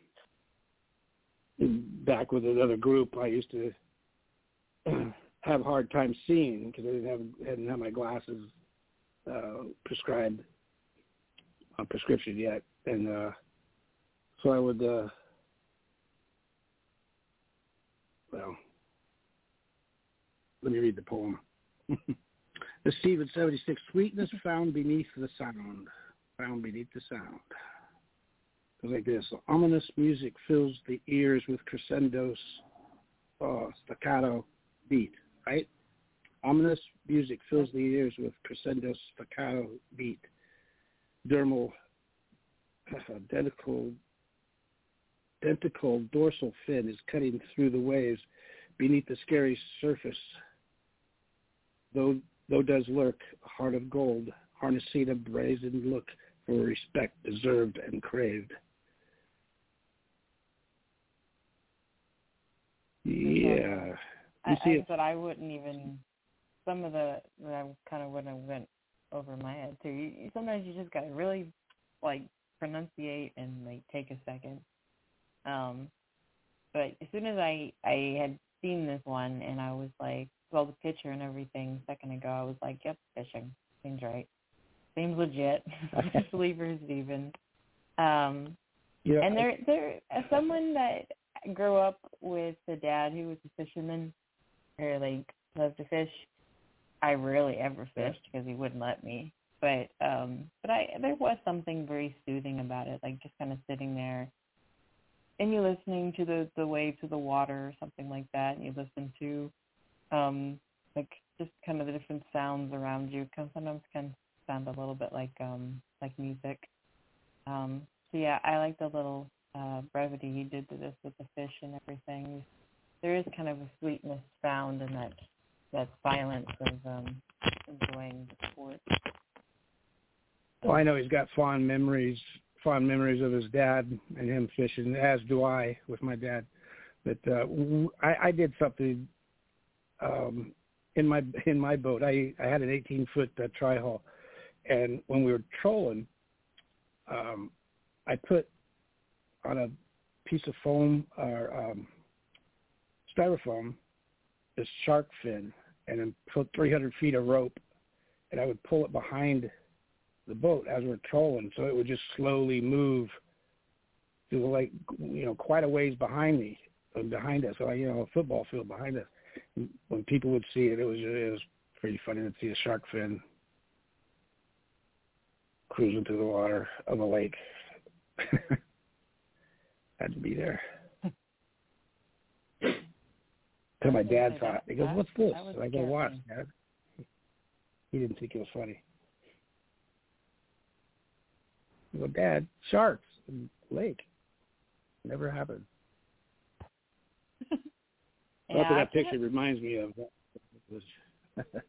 Back with another group, I used to have a hard time seeing because I didn't have hadn't have my glasses uh, prescribed on prescription yet, and uh, so I would. Uh, well, let me read the poem. The Stephen seventy-six, sweetness found beneath the sound, found beneath the sound. Like this, ominous music fills the ears with crescendos, uh, staccato beat, right? Ominous music fills the ears with crescendo staccato beat. Dermal, uh, dentical, dentical dorsal fin is cutting through the waves beneath the scary surface. Though, though does lurk a heart of gold, harnessing a brazen look for respect deserved and craved. Yeah. I, I said I wouldn't even, some of the, that I kind of wouldn't have went over my head too. You, you, sometimes you just got to really, like, pronunciate and, like, take a second. Um, but as soon as I, I had seen this one and I was like, well, the picture and everything a second ago, I was like, yep, fishing. Seems right. Seems legit. Sleepers even. Um, yeah. And there, there, as someone that grew up with a dad who was a fisherman, or like loved to fish. I rarely ever fished because he wouldn't let me. But um, but I there was something very soothing about it, like just kind of sitting there, and you're listening to the the waves of the water or something like that, and you listen to um, like just kind of the different sounds around you. Cause sometimes can sound a little bit like um, like music. Um, so yeah, I like the little Uh, brevity he did to this with the fish and everything. There is kind of a sweetness found in that that silence of um, enjoying the sport. Well, I know he's got fond memories, fond memories of his dad and him fishing, as do I with my dad. But uh, I, I did something um, in my in my boat. I, I had an eighteen foot uh, tri-hull, and when we were trolling, um, I put on a piece of foam or um, styrofoam, this shark fin, and then put three hundred feet of rope, and I would pull it behind the boat as we're trolling, so it would just slowly move to the lake, you know, quite a ways behind me, behind us, so you know, a football field behind us. And when people would see it, it was it was pretty funny to see a shark fin cruising through the water of a lake. Had to be there. So my dad thought, he goes, "What's this?" And I go, "What, Dad?" He didn't think it was funny. I go, "Dad, sharks in the lake. Never happened." Yeah, Not that that picture reminds me of that.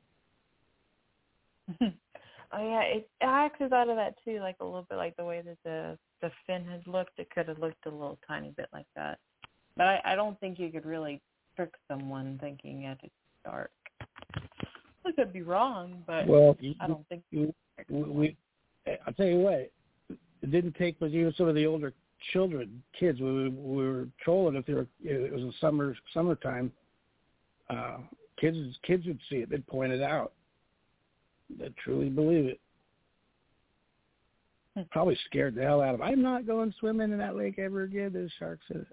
Oh yeah, it acts out of that too, like a little bit like the way that the the fin had looked. It could have looked a little tiny bit like that. But I, I don't think you could really trick someone thinking it is dark. I could be wrong, but well, I don't think you, we, we, I'll tell you what, it didn't take but even some of the older children, kids, we, we were trolling if they were, it was in summer, summertime, uh, kids, kids would see it, they'd point it out. They truly believe it. Hmm. Probably scared the hell out of them. I'm not going swimming in that lake ever again. There's sharks in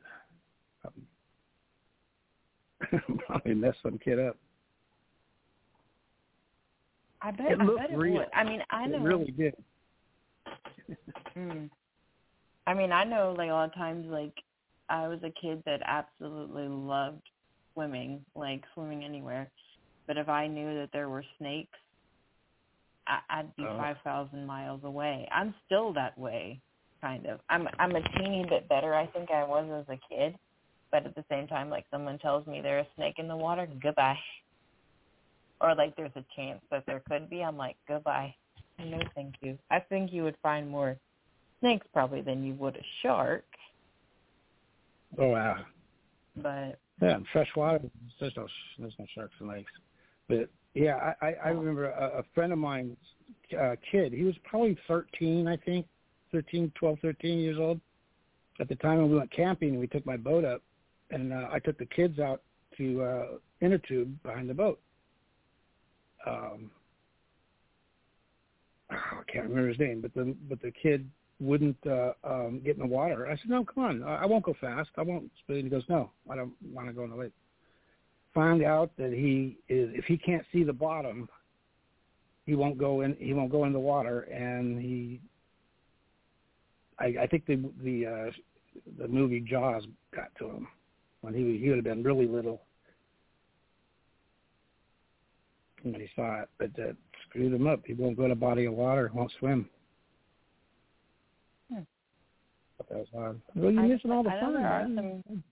it. Probably messed some kid up. I bet, It I looked bet it real. would. I mean, I know. It really did. mm. I mean, I know, like, a lot of times, like, I was a kid that absolutely loved swimming, like, swimming anywhere. But if I knew that there were snakes, I, I'd be uh, five thousand miles away. I'm still that way, kind of. I'm I'm a teeny bit better, I think I was as a kid. But at the same time, like, someone tells me there's a snake in the water, goodbye. Or, like, there's a chance that there could be, I'm like, goodbye. No, thank you. I think you would find more snakes probably than you would a shark. Oh, wow. But yeah, in fresh water, there's no, there's no sharks and lakes. But, yeah, I, I, I remember a, a friend of mine's uh, kid, he was probably thirteen, I think, thirteen, twelve, thirteen years old. At the time when we went camping, we took my boat up, and uh, I took the kids out to uh, inner tube behind the boat. Um, I can't remember his name, but the but the kid wouldn't uh, um, get in the water. I said, "No, come on, I won't go fast. I won't." He goes, "No, I don't want to go in the lake." Find out that he is if he can't see the bottom, he won't go in. He won't go in the water, and he. I, I think the the uh, the movie Jaws got to him when he he would have been really little. When he saw it, but that screwed him up. He won't go in a body of water, won't swim. Hmm. That was hard. Well, you're I, missing all the I fun, know there are man. some.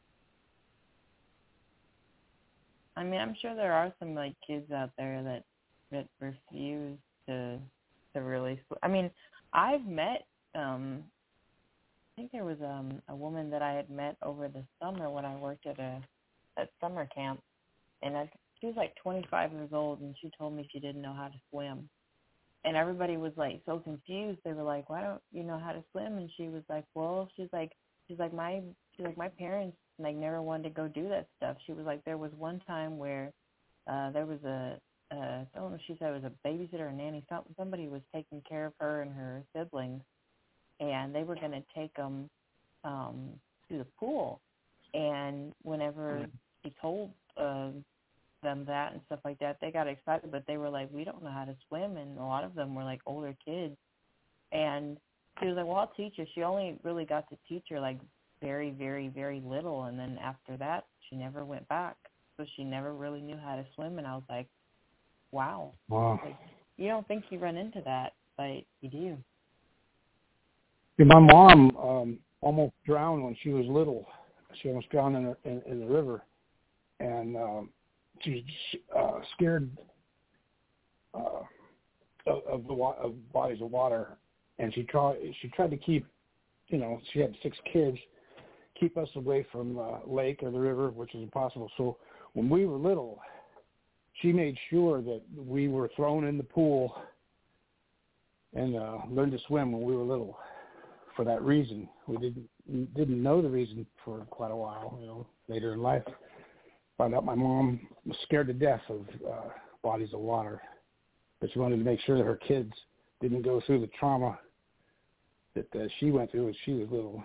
I mean, I'm sure there are some like kids out there that that refuse to to really. Sw- I mean, I've met. Um, I think there was um, a woman that I had met over the summer when I worked at a at summer camp, and I. She was like twenty-five years old, and she told me she didn't know how to swim. And everybody was like so confused. They were like, "Why don't you know how to swim?" And she was like, "Well, she's like, she's like my, she's like my parents like never wanted to go do that stuff." She was like, there was one time where uh, there was a, uh, I don't know if she said it was a babysitter or a nanny. Something, somebody was taking care of her and her siblings, and they were going to take them um, to the pool. And whenever she told uh, them that and stuff like that, they got excited, but they were like, we don't know how to swim, and a lot of them were like older kids. And she was like, well, I'll teach you. She only really got to teach her like very, very, very little, and then after that, she never went back. So she never really knew how to swim, and I was like, wow. Wow. Like, you don't think you run into that, but you do. Yeah, my mom um, almost drowned when she was little. She almost drowned in, the, in, in the river, and um, she uh, scared uh, of, of the wa- of bodies of water, and she tried. She tried to keep, you know, she had six kids, keep us away from uh, lake or the river, which is impossible. So when we were little, she made sure that we were thrown in the pool and uh, learned to swim when we were little. For that reason, we didn't didn't know the reason for quite a while. You know, later in life. Found out my mom was scared to death of uh, bodies of water, but she wanted to make sure that her kids didn't go through the trauma that uh, she went through when she was little.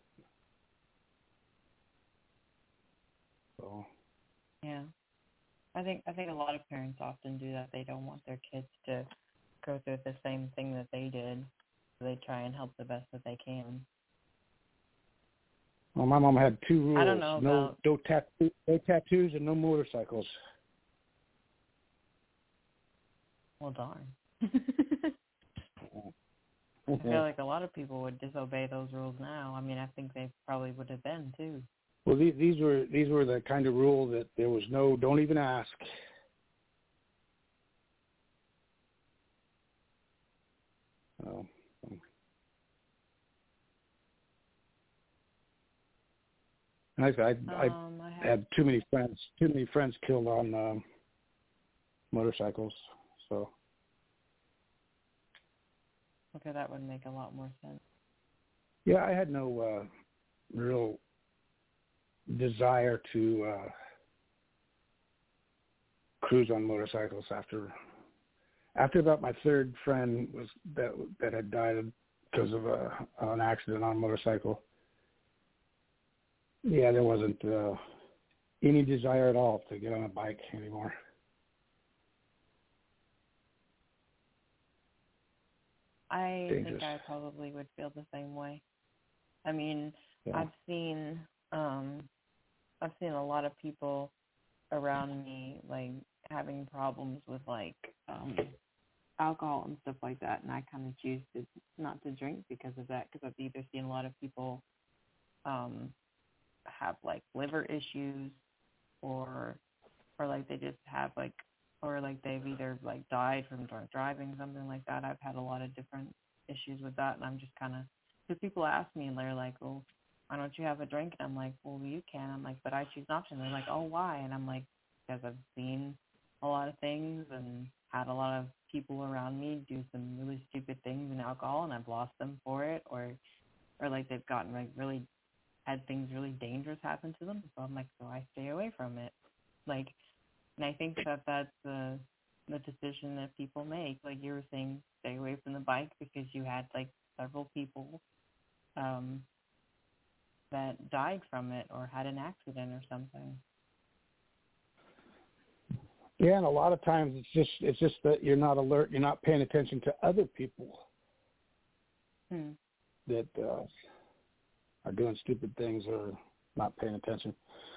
So. Yeah, I think I think a lot of parents often do that. They don't want their kids to go through the same thing that they did, so they try and help the best that they can. Well, my mom had two rules: I don't know no, about... no, tattoo, no tattoos and no motorcycles. Well, darn. I feel like a lot of people would disobey those rules now. I mean, I think they probably would have been too. Well, these, these were these were the kind of rule that there was no, don't even ask. Oh. And I, I, I Um, I have, had too many friends, too many friends killed on um, motorcycles. So. okay, that would make a lot more sense. Yeah, I had no uh, real desire to uh, cruise on motorcycles after after about my third friend was that that had died because of a, an accident on a motorcycle. Yeah, there wasn't uh, any desire at all to get on a bike anymore. I Dangerous. think I probably would feel the same way. I mean, Yeah. I've seen um, I've seen a lot of people around me like having problems with like um, alcohol and stuff like that, and I kind of choose to not to drink because of that. Because I've either seen a lot of people um, have like liver issues, or or like they just have like, or like they've either like died from drunk driving, something like that. I've had a lot of different issues with that, and I'm just kind of, because people ask me and they're like, well, why don't you have a drink? And I'm like, well, you can. I'm like, but I choose not to. And they're like, oh, why? And I'm like, because I've seen a lot of things and had a lot of people around me do some really stupid things in alcohol, and I've lost them for it, or or like they've gotten like really, had things really dangerous happen to them. So I'm like, so I stay away from it. Like, and I think that that's the the decision that people make. Like you were saying, stay away from the bike because you had like several people um, that died from it or had an accident or something. Yeah, and a lot of times it's just it's just that you're not alert, you're not paying attention to other people Hmm. that uh, are doing stupid things or not paying attention.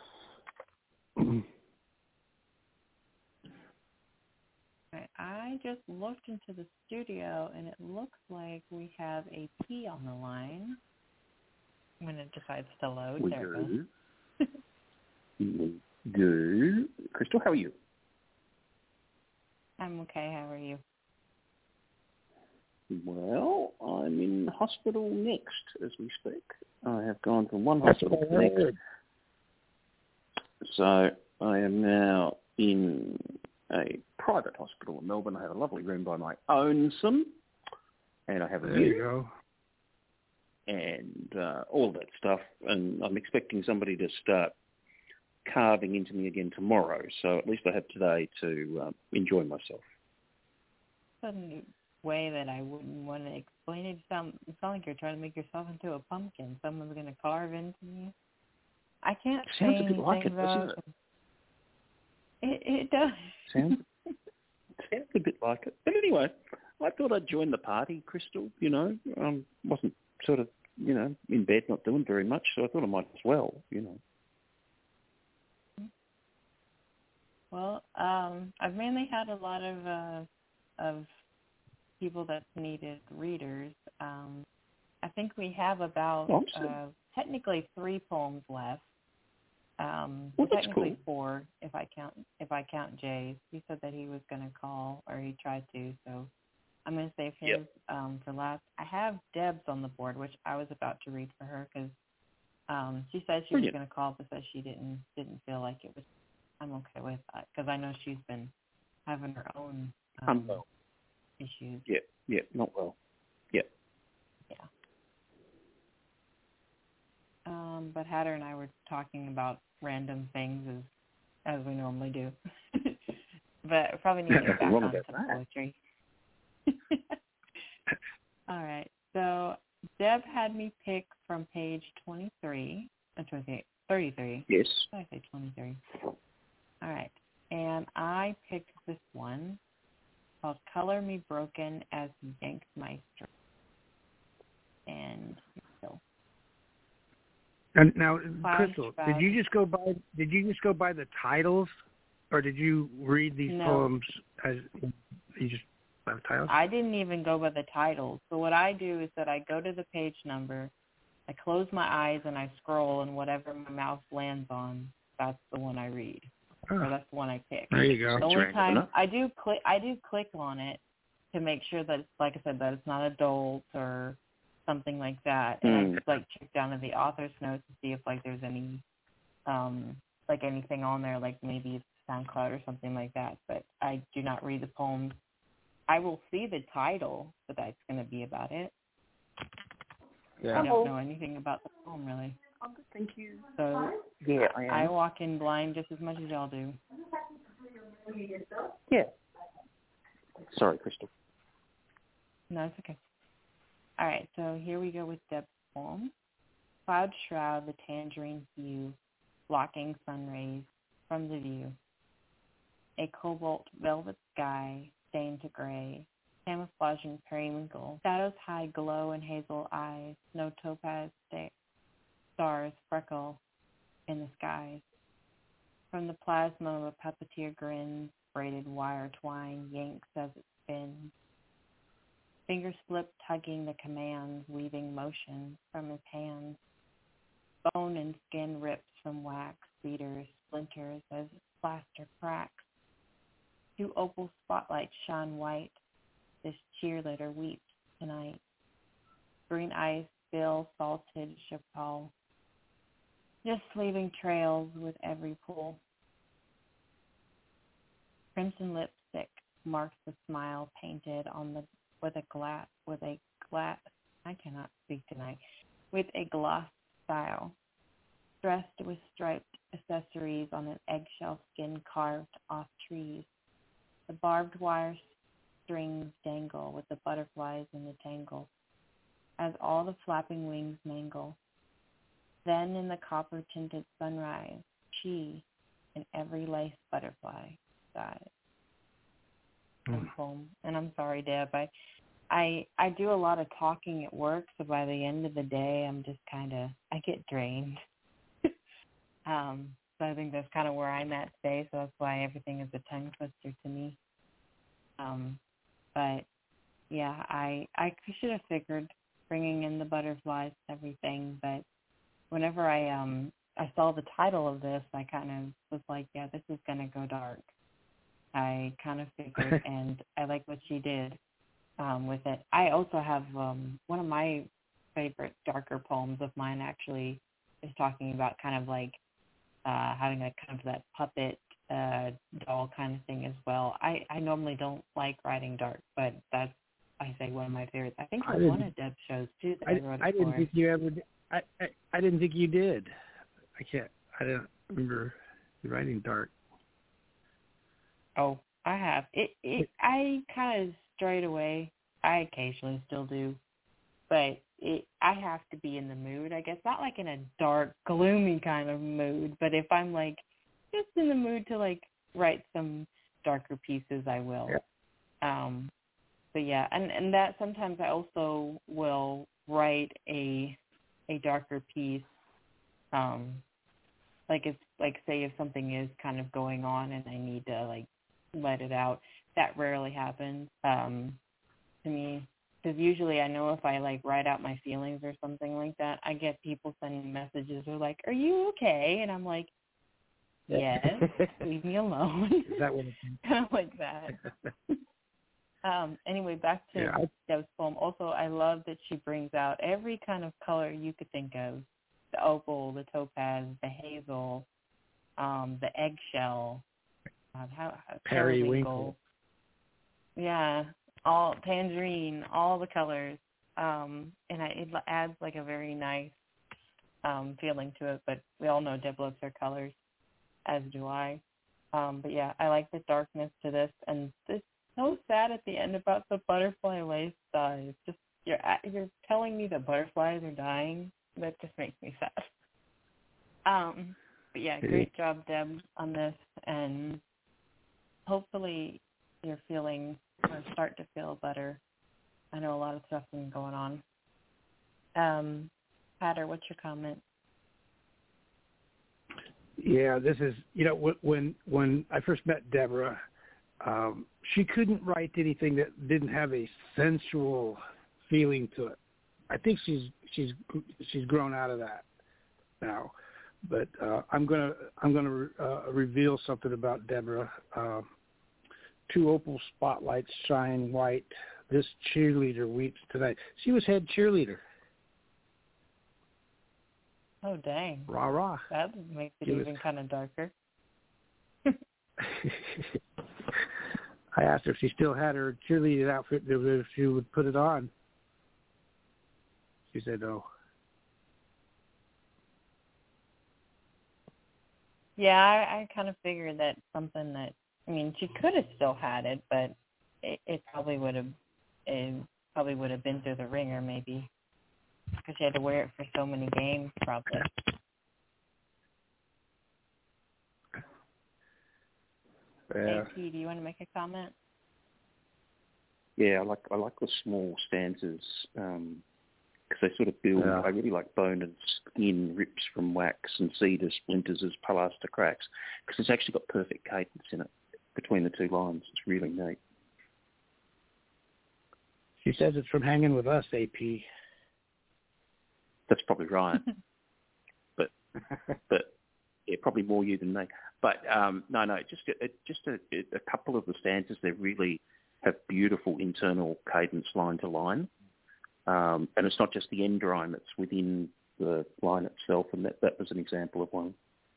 Right. I just looked into the studio, and it looks like we have a P on the line. When it decides to load, We there do. it goes. We do. Crystal, how are you? I'm okay. How are you? Well, I'm in hospital next as we speak. I have gone from one hospital to the next. So I am now in a private hospital in Melbourne. I have a lovely room by my own son, and I have a There view you go. and uh, all of that stuff. And I'm expecting somebody to start carving into me again tomorrow. So at least I have today to um, enjoy myself. Some way that I wouldn't want to explain it. Sound, it sounds like you're trying to make yourself into a pumpkin. Someone's going to carve into you. I can't say Sounds a bit anything like it, about doesn't it? It, it does. Sounds, sounds a bit like it. But anyway, I thought I'd join the party, Crystal. You know, I um, wasn't sort of, you know, in bed not doing very much, so I thought I might as well, you know. Well, um, I've mainly had a lot of uh, of people that needed readers. Um, I think we have about Oh, uh, technically three poems left. Um, Well, that's technically cool. four if I count if I count Jay's. He said that he was going to call, or he tried to, so I'm going to save his Yep. um, for last. I have Deb's on the board, which I was about to read for her because um, she said she Brilliant. was going to call, but said she didn't didn't feel like it was. I'm okay with that because I know she's been having her own um, Unwell. issues. Yeah, yeah, not well. Yeah. Yeah. Um, but Hatter and I were talking about random things as as we normally do. But I probably need to get back Wrong on about some that. poetry. All right. So Deb had me pick from page twenty-three, uh, twenty-eight, thirty-three. Yes. What did I say, twenty-three? All right. And I picked this one called Color Me Broken as He Yanks My String. And so. And now, Flashback. Crystal, did you just go by? Did you just go by the titles, or did you read these No. poems as you just by the titles? I didn't even go by the titles. So what I do is that I go to the page number, I close my eyes, and I scroll, and whatever my mouse lands on, that's the one I read, Oh, or that's the one I pick. there you go. The only random time enough. I do click, I do click on it to make sure that it's, like I said, that it's not adult or something like that. And I Mm. just like check down to the author's notes to see if like there's any um, like anything on there, like maybe SoundCloud or something like that. But I do not read the poems. I will see the title, but that's going to be about it. Yeah. I don't know anything about the poem, really. Thank you. So Yeah, I am. I walk in blind just as much as y'all do. Yeah. Sorry, Crystal. No, it's okay. All right, so here we go with Deb's poem. Clouds shroud the tangerine hue, blocking sun rays from the view. A cobalt velvet sky stained to gray, camouflaging periwinkle. Shadows high glow in hazel eyes, snow topaz sta- stars freckle in the skies. From the plasma of a puppeteer grins, braided wire twine yanks as it spins. Fingers slip tugging the commands, weaving motion from his hands. Bone and skin rips from wax, beaters, splinters as plaster cracks. Two opal spotlights shine white. This cheerleader weeps tonight. Green ice spill salted chappelle, just leaving trails with every pull. Crimson lipstick marks the smile painted on the with a glass with a glass I cannot speak tonight with a gloss style, dressed with striped accessories on an eggshell skin carved off trees. The barbed wire strings dangle with the butterflies in the tangle, as all the flapping wings mangle. Then in the copper-tinted sunrise, she and every lace butterfly dies. Mm. Poem. And I'm sorry, Deb. I, I I do a lot of talking at work, so by the end of the day, I'm just kind of, I get drained. um, so I think that's kind of where I'm at today, so that's why everything is a tongue twister to me. Um, but, yeah, I, I should have figured bringing in the butterflies and everything, but whenever I um I saw the title of this, I kind of was like, yeah, this is going to go dark. I kind of figured, and I like what she did um, with it. I also have um, one of my favorite darker poems of mine actually is talking about kind of like uh, having like kind of that puppet uh, doll kind of thing as well. I, I normally don't like writing dark, but that's, I say, one of my favorites. I think it was one of Deb's shows, too, that I, I wrote it I didn't for. think you ever did. I, I, I didn't think you did. I can't, I don't remember you writing dark. Oh, I have. It, it I kind of strayed away. I occasionally still do. But it, I have to be in the mood, I guess. Not like in a dark, gloomy kind of mood, but if I'm like just in the mood to like write some darker pieces, I will. Yeah. Um, but yeah, and, and that sometimes I also will write a a darker piece. Um, like if like say if something is kind of going on and I need to like let it out. That rarely happens um, to me, because usually I know if I like write out my feelings or something like that, I get people sending messages who are like, "Are you okay?" And I'm like, "Yes, leave me alone." Is that what it's kind of like that. um, anyway, back to yeah. Deb's poem. Also, I love that she brings out every kind of color you could think of: the opal, the topaz, the hazel, um, the eggshell. God, how, how periwinkle. Yeah, all tangerine, all the colors, um, and I, it adds like a very nice um, feeling to it. But we all know Deb loves her colors, as do I. Um, but yeah, I like the darkness to this, and it's so sad at the end about the butterfly lace dies. Just you're you're telling me that butterflies are dying. That just makes me sad. Um, but yeah, great job, Deb, on this, and hopefully you're feeling or start to feel better. I know a lot of stuff's been going on. Um, Hatter, what's your comment? Yeah, this is, you know, when when I first met Deborah, um, she couldn't write anything that didn't have a sensual feeling to it. I think she's she's she's grown out of that now. But uh, I'm gonna I'm gonna uh, reveal something about Deborah. Uh, two opal spotlights shine white. This cheerleader weeps tonight. She was head cheerleader. Oh, dang. Rah, rah. That makes it Give even it. kind of darker. I asked her if she still had her cheerleading outfit, if she would put it on. She said no. Yeah, I, I kind of figured that something that, I mean, she could have still had it, but it, it probably would have, it probably would have been through the ringer maybe, because she had to wear it for so many games probably. Yeah. A P, do you want to make a comment? Yeah, I like I like the small stanzas because they sort of build. Yeah. I really like bone and skin rips from wax and cedar splinters as pilaster cracks because it's actually got perfect cadence in it between the two lines. It's really neat. She says it's from hanging with us, A P. That's probably right. but but yeah, probably more you than me. But um, no, no, just a, just a, a couple of the stanzas. They really have beautiful internal cadence line to line, um, and it's not just the end rhyme; it's within the line itself. And that, that was an example of one.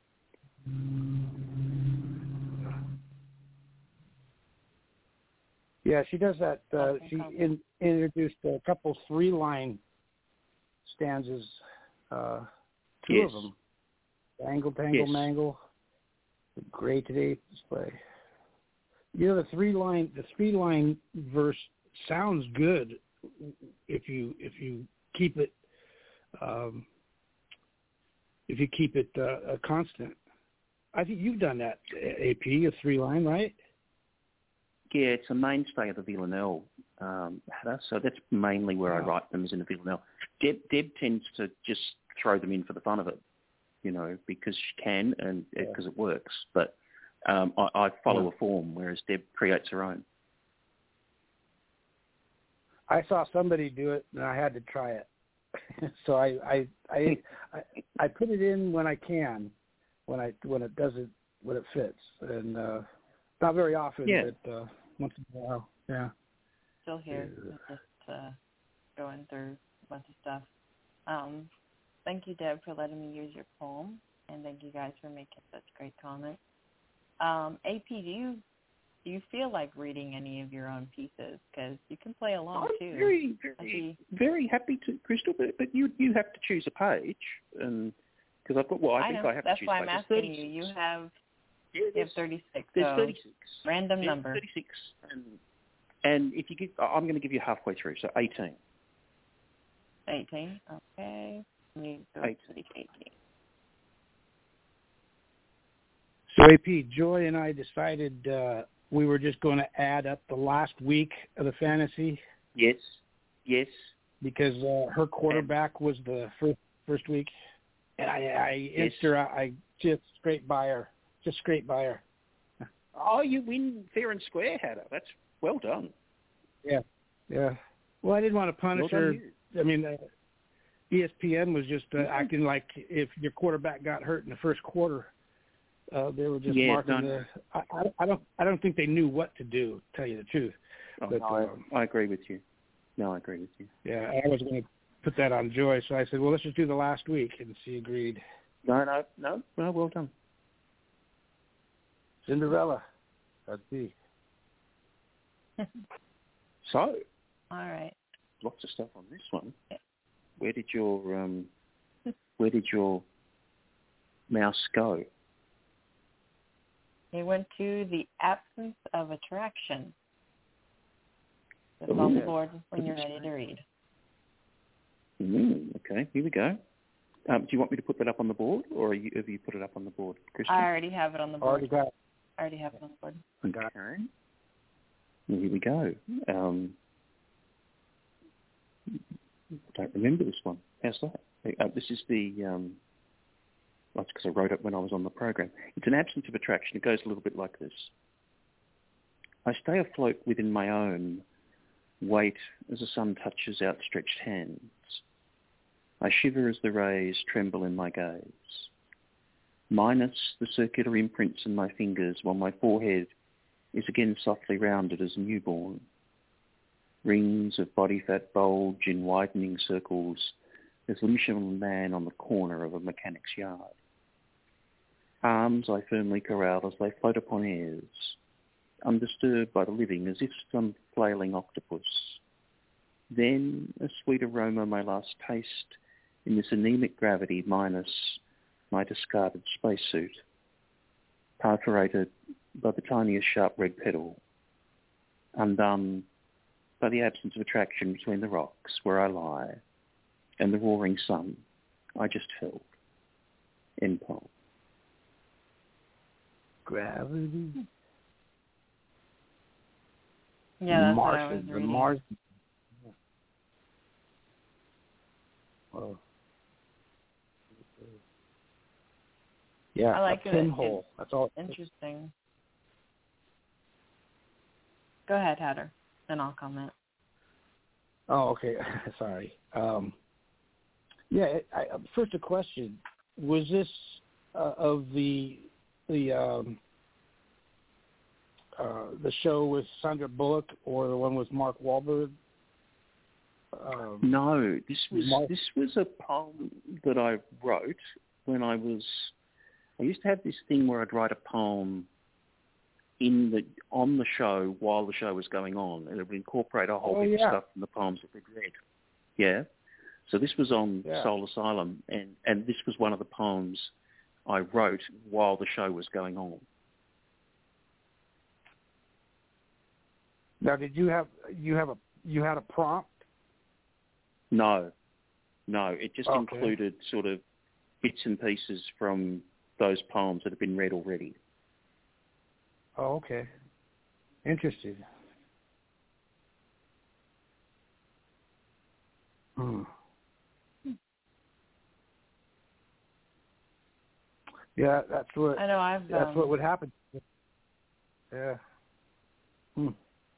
Yeah, she does that. Uh, she in, introduced a couple three-line stanzas, uh, two yes. of them. Dangle, tangle, yes. mangle. The gray today display. You know, the three-line, the three-line verse sounds good if you if you keep it um, if you keep it uh, a constant. I think you've done that, A P, a three-line, right? Yeah, it's a mainstay of the Villanelle, um, Hatter, so that's mainly where Oh. I write them, is in the Villanelle. Deb, Deb tends to just throw them in for the fun of it, you know, because she can and because yeah. it works. But um, I, I follow yeah. a form, whereas Deb creates her own. I saw somebody do it, and I had to try it. so I I, I I I put it in when I can, when I when it doesn't when it fits, and uh, not very often, yeah. but uh, once in a while, yeah. Still here, yeah. just uh, going through a bunch of stuff. Um, thank you, Deb, for letting me use your poem, and thank you guys for making such great comments. Um, A P, do you do you feel like reading any of your own pieces? Because you can play along I'm too. very, very, very happy to, Crystal, but, but you you have to choose a page, and because I've got well, I, I think know. I have That's to choose. why a I'm page. asking you. You have yeah, you have thirty-six. There's so thirty-six. Random there's number. thirty-six, and and if you give, I'm going to give you halfway through, so eighteen. eighteen. Okay. Let me go eighteen. eighteen. So A P, Joy and I decided uh, we were just going to add up the last week of the fantasy. Yes. Yes. Because uh, her quarterback was the first first week, and I, I yes. inched her. I just scraped by her. Just scraped by her. Oh, you win fair and square, Hatter. That's well done. Yeah, yeah. Well, I didn't want to punish well her. You. I mean, uh, E S P N was just uh, yeah. acting like if your quarterback got hurt in the first quarter, uh, they were just yeah, marking no. the. I, I, I don't. I don't think they knew what to do. To tell you the truth. Oh, but, no, I, um, I agree with you. No, I agree with you. Yeah, I was going to put that on Joy, so I said, well, let's just do the last week, and she agreed. No, no, no, no, well done. Cinderella, that's me. So, all right, lots of stuff on this one. Where did your um, where did your mouse go? He went to the absence of attraction. It's Ooh, on the board when you're ready to read. Mm, okay, here we go. Um, do you want me to put that up on the board, or are you, have you put it up on the board, Christian? I already have it on the board. Already got it. I already have it on the board. Okay. Well, here we go. Um, I don't remember this one. How's that? Uh, this is the... Um, that's because I wrote it when I was on the program. It's an absence of attraction. It goes a little bit like this. I stay afloat within my own, wait as the sun touches outstretched hands. I shiver as the rays tremble in my gaze. Minus the circular imprints in my fingers while my forehead is again softly rounded as newborn. Rings of body fat bulge in widening circles as a Michelin man on the corner of a mechanic's yard. Arms I firmly corral as they float upon airs, undisturbed by the living as if some flailing octopus. Then a sweet aroma my last taste in this anemic gravity minus my discarded spacesuit, perforated by the tiniest sharp red petal, undone by the absence of attraction between the rocks where I lie and the roaring sun I just held. End poem. Gravity. Yeah, that's Martian, what I was the reading. Mars. Oh. Yeah, I like a it. pinhole. That's all. Interesting. Go ahead, Hatter, then I'll comment. Oh, okay. Sorry. Um, yeah. I, first, a question: was this uh, of the the um, uh, the show with Sandra Bullock or the one with Mark Wahlberg? Um, no, this was Mark- this was a poem that I wrote when I was. I used to have this thing where I'd write a poem in the on the show while the show was going on, and it would incorporate a whole Oh, heap yeah. of stuff from the poems that we'd read. Yeah. So this was on Yeah. Soul Asylum, and, and this was one of the poems I wrote while the show was going on. Now, did you have you have a you had a prompt? No, no, it just Okay. included sort of bits and pieces from those poems that have been read already. Oh, okay. Interesting. Hmm. Yeah, that's what I know I've. that's um, what would happen. Yeah. Hmm.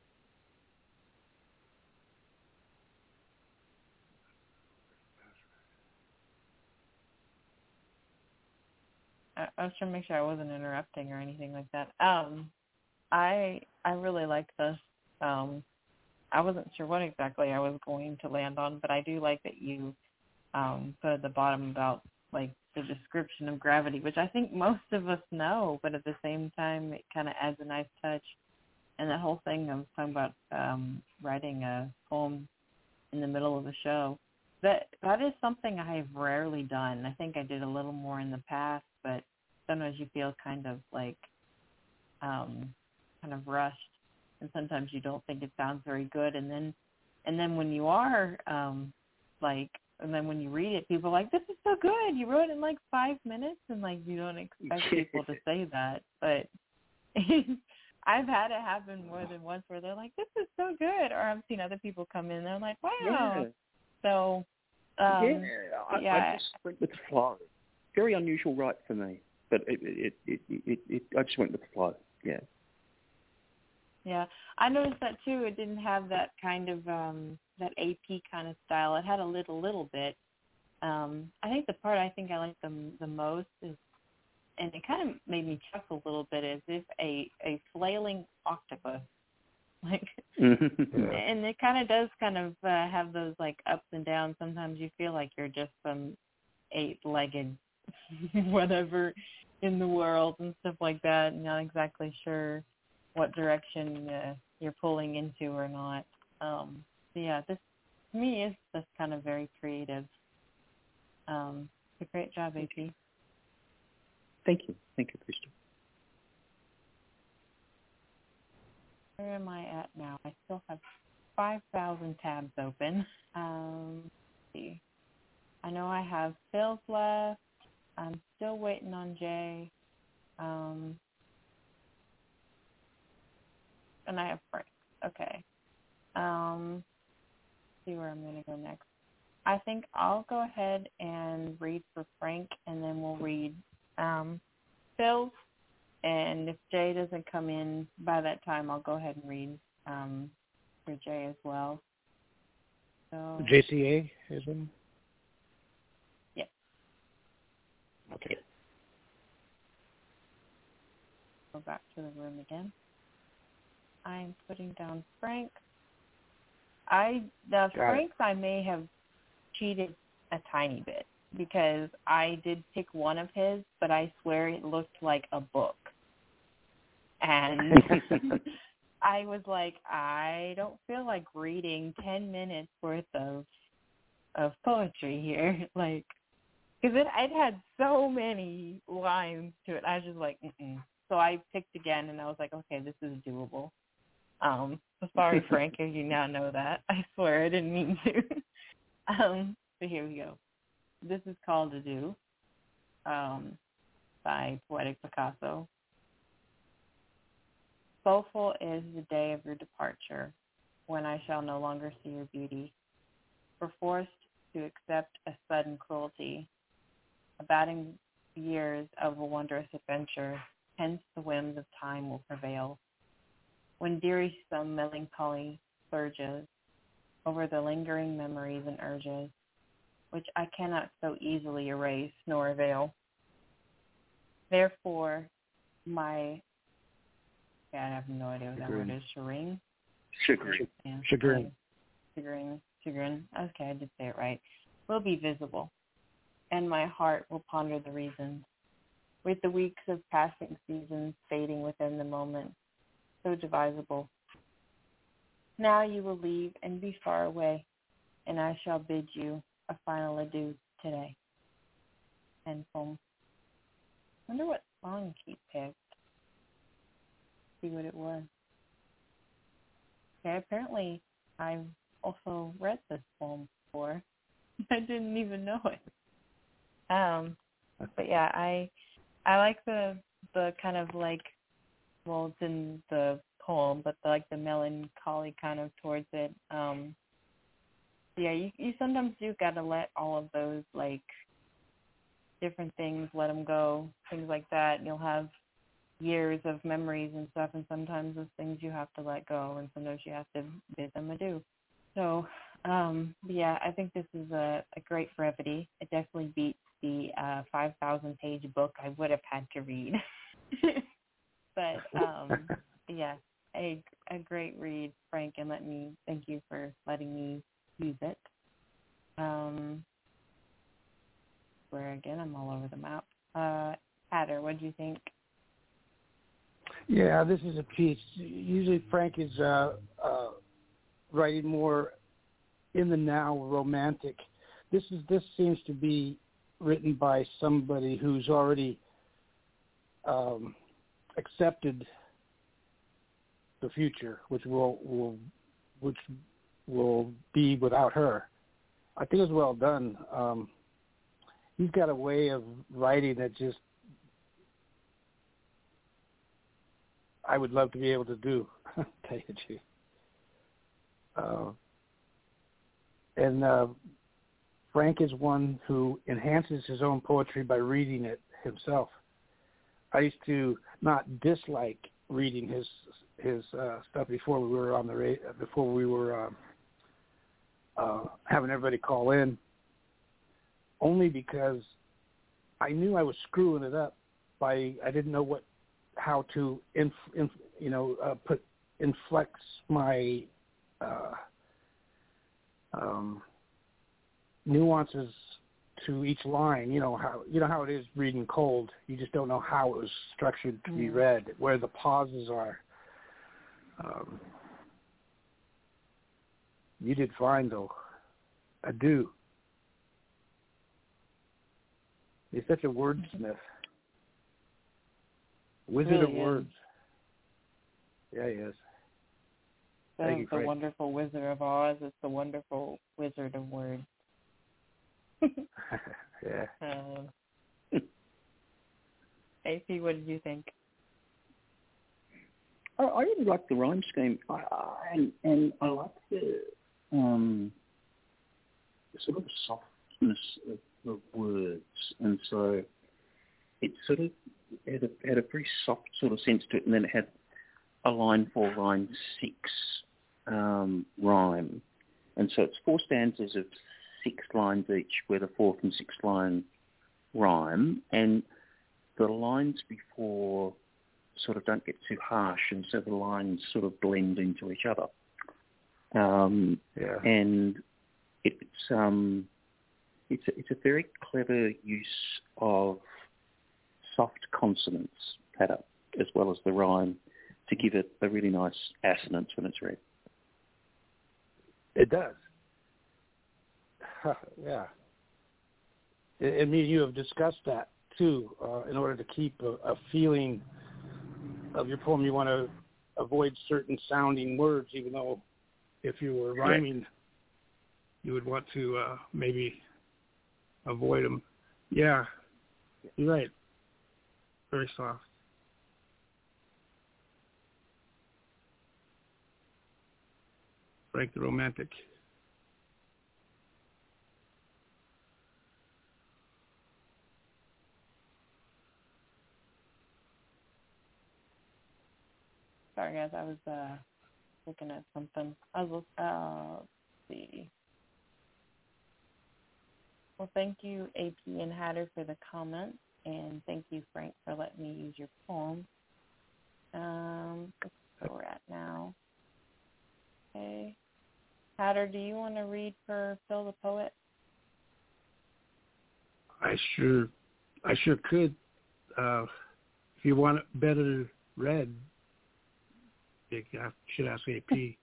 I, I was trying to make sure I wasn't interrupting or anything like that. Um, I I really like this. Um, I wasn't sure what exactly I was going to land on, but I do like that you um, put at the bottom about like the description of gravity, which I think most of us know, but at the same time it kind of adds a nice touch. And that whole thing of talking about um, writing a poem in the middle of a show, that that is something I've rarely done. I think I did a little more in the past, but sometimes you feel kind of like um, kind of rushed, and sometimes you don't think it sounds very good. And then, and then when you are um, like, and then when you read it, people are like, "This is so good! You wrote it in like five minutes," and like you don't expect people to say that, but I've had it happen more than once where they're like, "This is so good," or I've seen other people come in and they're like, "Wow!" Yeah. So, um, yeah, I, yeah, I just went with the flow. Very unusual write for me, but it, it, it, it, it, it, I just went with the flow. Yeah. Yeah, I noticed that too. It didn't have that kind of um, that A P kind of style. It had a little, little bit. Um, I think the part I think I liked the the most is, and it kind of made me chuckle a little bit, as if a a flailing octopus, like, and it kind of does kind of uh, have those like ups and downs. Sometimes you feel like you're just some eight-legged whatever in the world and stuff like that, and not exactly sure what direction uh, you're pulling into or not. Um, so yeah, this to me is just kind of very creative. Um, it's a great job, A P. Thank you. Thank you, Crystal. Where am I at now? I still have five thousand tabs open. Um, let's see. I know I have Phil's left. I'm still waiting on Jay. Um, and I have Frank. Okay. Um, let's see where I'm going to go next. I think I'll go ahead and read for Frank, and then we'll read um, Phil's. And if Jay doesn't come in by that time, I'll go ahead and read um, for Jay as well. So, J C A is in. Yep. Okay. Go back to the room again. I'm putting down Frank. I now Got Frank's it. I may have cheated a tiny bit because I did pick one of his, but I swear it looked like a book. And I was like, I don't feel like reading ten minutes worth of of poetry here. Like, because it, it had so many lines to it. I was just like, mm-mm. So I picked again, and I was like, okay, this is doable. Um, so sorry, Frank, if you now know that. I swear I didn't mean to. um, but here we go. This is called Adieu um, by Poetic Picasso. Soulful is the day of your departure, when I shall no longer see your beauty. For forced to accept a sudden cruelty, abating years of a wondrous adventure, hence the whims of time will prevail. When dearest some melancholy surges over the lingering memories and urges, which I cannot so easily erase nor avail. Therefore, my Yeah, I have no idea what that word is. Chagrin? Chagrin. Yeah. Chagrin. Chagrin. Chagrin. Okay, I did say it right. Will be visible, and my heart will ponder the reasons. With the weeks of passing seasons fading within the moment, so divisible. Now you will leave and be far away, and I shall bid you a final adieu today. End poem. Wonder what song he picked. See what it was. Okay, apparently I've also read this poem before. I didn't even know it. Um, but yeah, I I like the the kind of like, well, it's in the poem, but the, like the melancholy kind of towards it. Um, yeah, you you sometimes do gotta let all of those like different things, let them go, things like that. You'll have years of memories and stuff, and sometimes those things you have to let go, and sometimes you have to bid them adieu. So, um, yeah, I think this is a, a great brevity. It definitely beats the uh, five thousand page book I would have had to read. But, um, yeah, a, a great read, Frank, and let me thank you for letting me use it. Um, where, again, I'm all over the map. Uh, Hatter, what do you think? Yeah, this is a piece. Usually Frank is uh, uh, writing more in the now, romantic. This is this seems to be written by somebody who's already um, accepted the future, which will will which will be without her. I think it was well done. Um, he's got a way of writing that just I would love to be able to do, tell you the truth. Uh, and uh, Frank is one who enhances his own poetry by reading it himself. I used to not dislike reading his his uh, stuff before we were on the ra- before we were uh, uh, having everybody call in, only because I knew I was screwing it up by I didn't know what. how to inf, inf, you know uh, put inflex my uh, um, nuances to each line. You know how you know how it is reading cold. You just don't know how it was structured to be read, where the pauses are. Um, you did fine though. Adieu. You're such a wordsmith. Wizard really of words. Yeah, he is. Thank you, the Frank. Wonderful Wizard of Oz. It's the wonderful Wizard of Words. Yeah. Um, A P, what did you think? I, I really like the rhyme scheme, I, I, and and I like the um, sort of softness of the words, and so it sort of had a, had a very soft sort of sense to it, and then it had a line four, line six um, rhyme, and so it's four stanzas of six lines each, where the fourth and sixth line rhyme, and the lines before sort of don't get too harsh, and so the lines sort of blend into each other. Um, yeah. And it's um, it's a, it's a very clever use of soft consonants, Hatter, as well as the rhyme, to give it a really nice assonance when it's read. It does. Yeah. And me and you have discussed that, too, uh, in order to keep a, a feeling of your poem. You want to avoid certain sounding words, even though if you were rhyming, you would want to uh, maybe avoid them. Yeah, you're right. Very soft. Frank the Romantic. Sorry, guys. I was uh, looking at something. I was, uh, let's see. Well, thank you, A P and Hatter, for the comments, and thank you, Frank, for letting me use your poem. Um, that's where we're at now. Okay. Hatter, do you want to read for Phil the Poet? I sure, I sure could. Uh, if you want it better read, you should ask A P.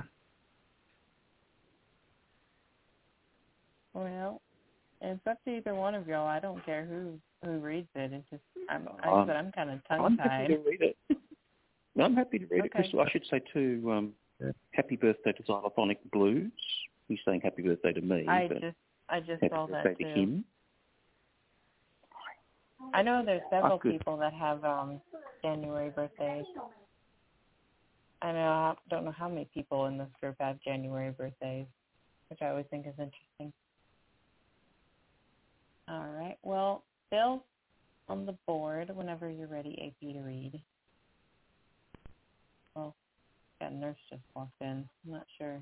Well, it's up to either one of y'all. I don't care who who reads it. It's just I'm I Um, said I'm kind of I'm tongue-tied. happy to read it. No, I'm happy to read Okay. it, Crystal. I should say, too, um, Yeah. happy birthday to Xylophonic Blues. He's saying happy birthday to me, I but just I just happy saw birthday that to too. him. I know there's several Oh, good. people that have um January birthdays. I know I don't know how many people in this group have January birthdays, which I always think is interesting. All right. Well, Phil, on the board whenever you're ready, A P, to read. Well, that nurse just walked in. I'm not sure.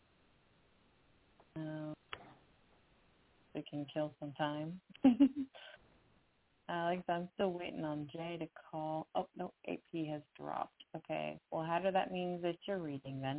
Uh, we can kill some time. Alex, I'm still waiting on Jay to call. Oh, no, A P has dropped. Okay. Well, how does that mean that you're reading then?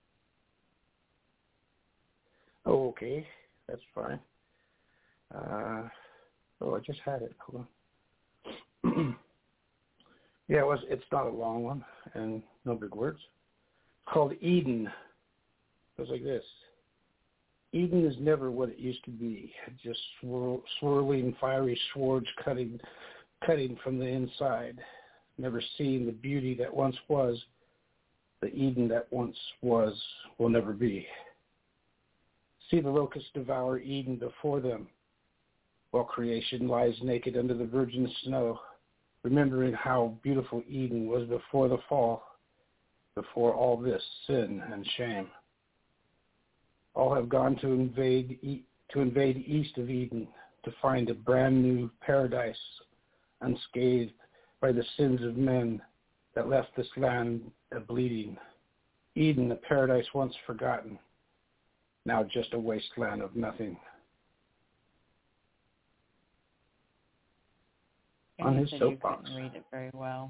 Oh, okay. That's fine. Uh, oh, I just had it. Hold on. Yeah, it was. It's not a long one and no big words. It's called Eden. It goes like this. Eden is never what it used to be, just swirl, swirling fiery swords cutting, cutting from the inside. Never seeing the beauty that once was, the Eden that once was will never be. See the locusts devour Eden before them, while creation lies naked under the virgin snow, remembering how beautiful Eden was before the fall, before all this sin and shame. All have gone to invade to invade east of Eden to find a brand new paradise, unscathed by the sins of men that left this land a bleeding. Eden, a paradise once forgotten, now just a wasteland of nothing. And On you his said soapbox. You couldn't read it very well.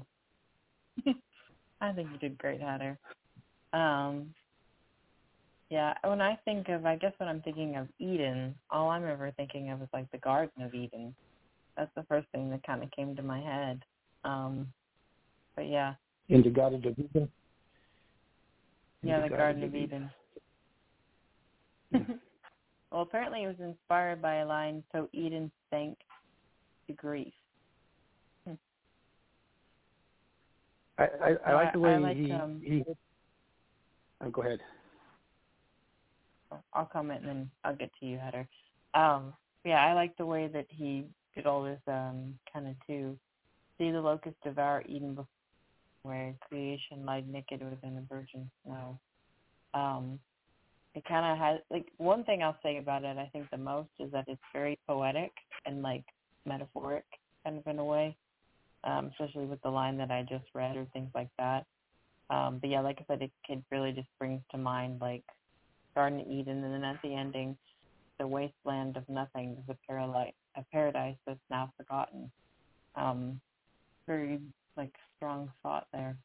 I think you did great, Hatter. Um, yeah, when I think of, I guess when I'm thinking of Eden, all I'm ever thinking of is like the Garden of Eden. That's the first thing that kind of came to my head. Um, but yeah. In the Garden of Eden? Yeah, the Garden of Eden. Well, apparently it was inspired by a line, so Eden sank to grief. I, I, I like the way I like, he, um, he oh, go ahead. I'll comment and then I'll get to you, Hatter. Um, yeah, I like the way that he did all this um, kind of to see the locust devour Eden before where creation lied naked within the virgin snow. Um, it kind of has, like, one thing I'll say about it, I think the most, is that it's very poetic and, like, metaphoric kind of in a way, um, especially with the line that I just read or things like that. Um, but, yeah, like I said, it, it really just brings to mind, like, Garden of Eden, and then at the ending, the wasteland of nothing is a, paradise, a paradise that's now forgotten. Um, very, like, strong thought there.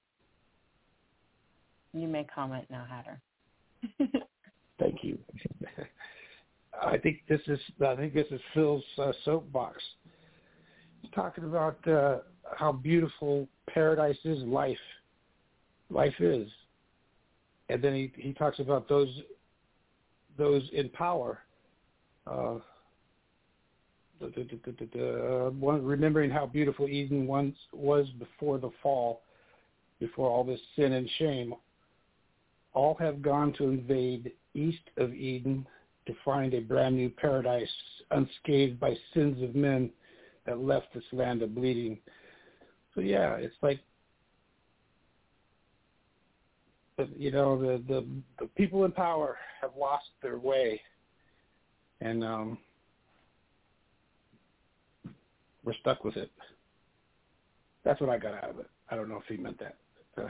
You may comment now, Hatter. Thank you. uh, I think this is I think this is Phil's uh, soapbox. He's talking about uh, how beautiful paradise is, life, life is, and then he, he talks about those those in power. Uh, the, the, the, the, the, one, remembering how beautiful Eden once was before the fall, before all this sin and shame. All have gone to invade east of Eden to find a brand new paradise unscathed by sins of men that left this land of bleeding. So yeah, it's like, you know, the, the, the people in power have lost their way, and um, we're stuck with it. That's what I got out of it. I don't know if he meant that. Uh,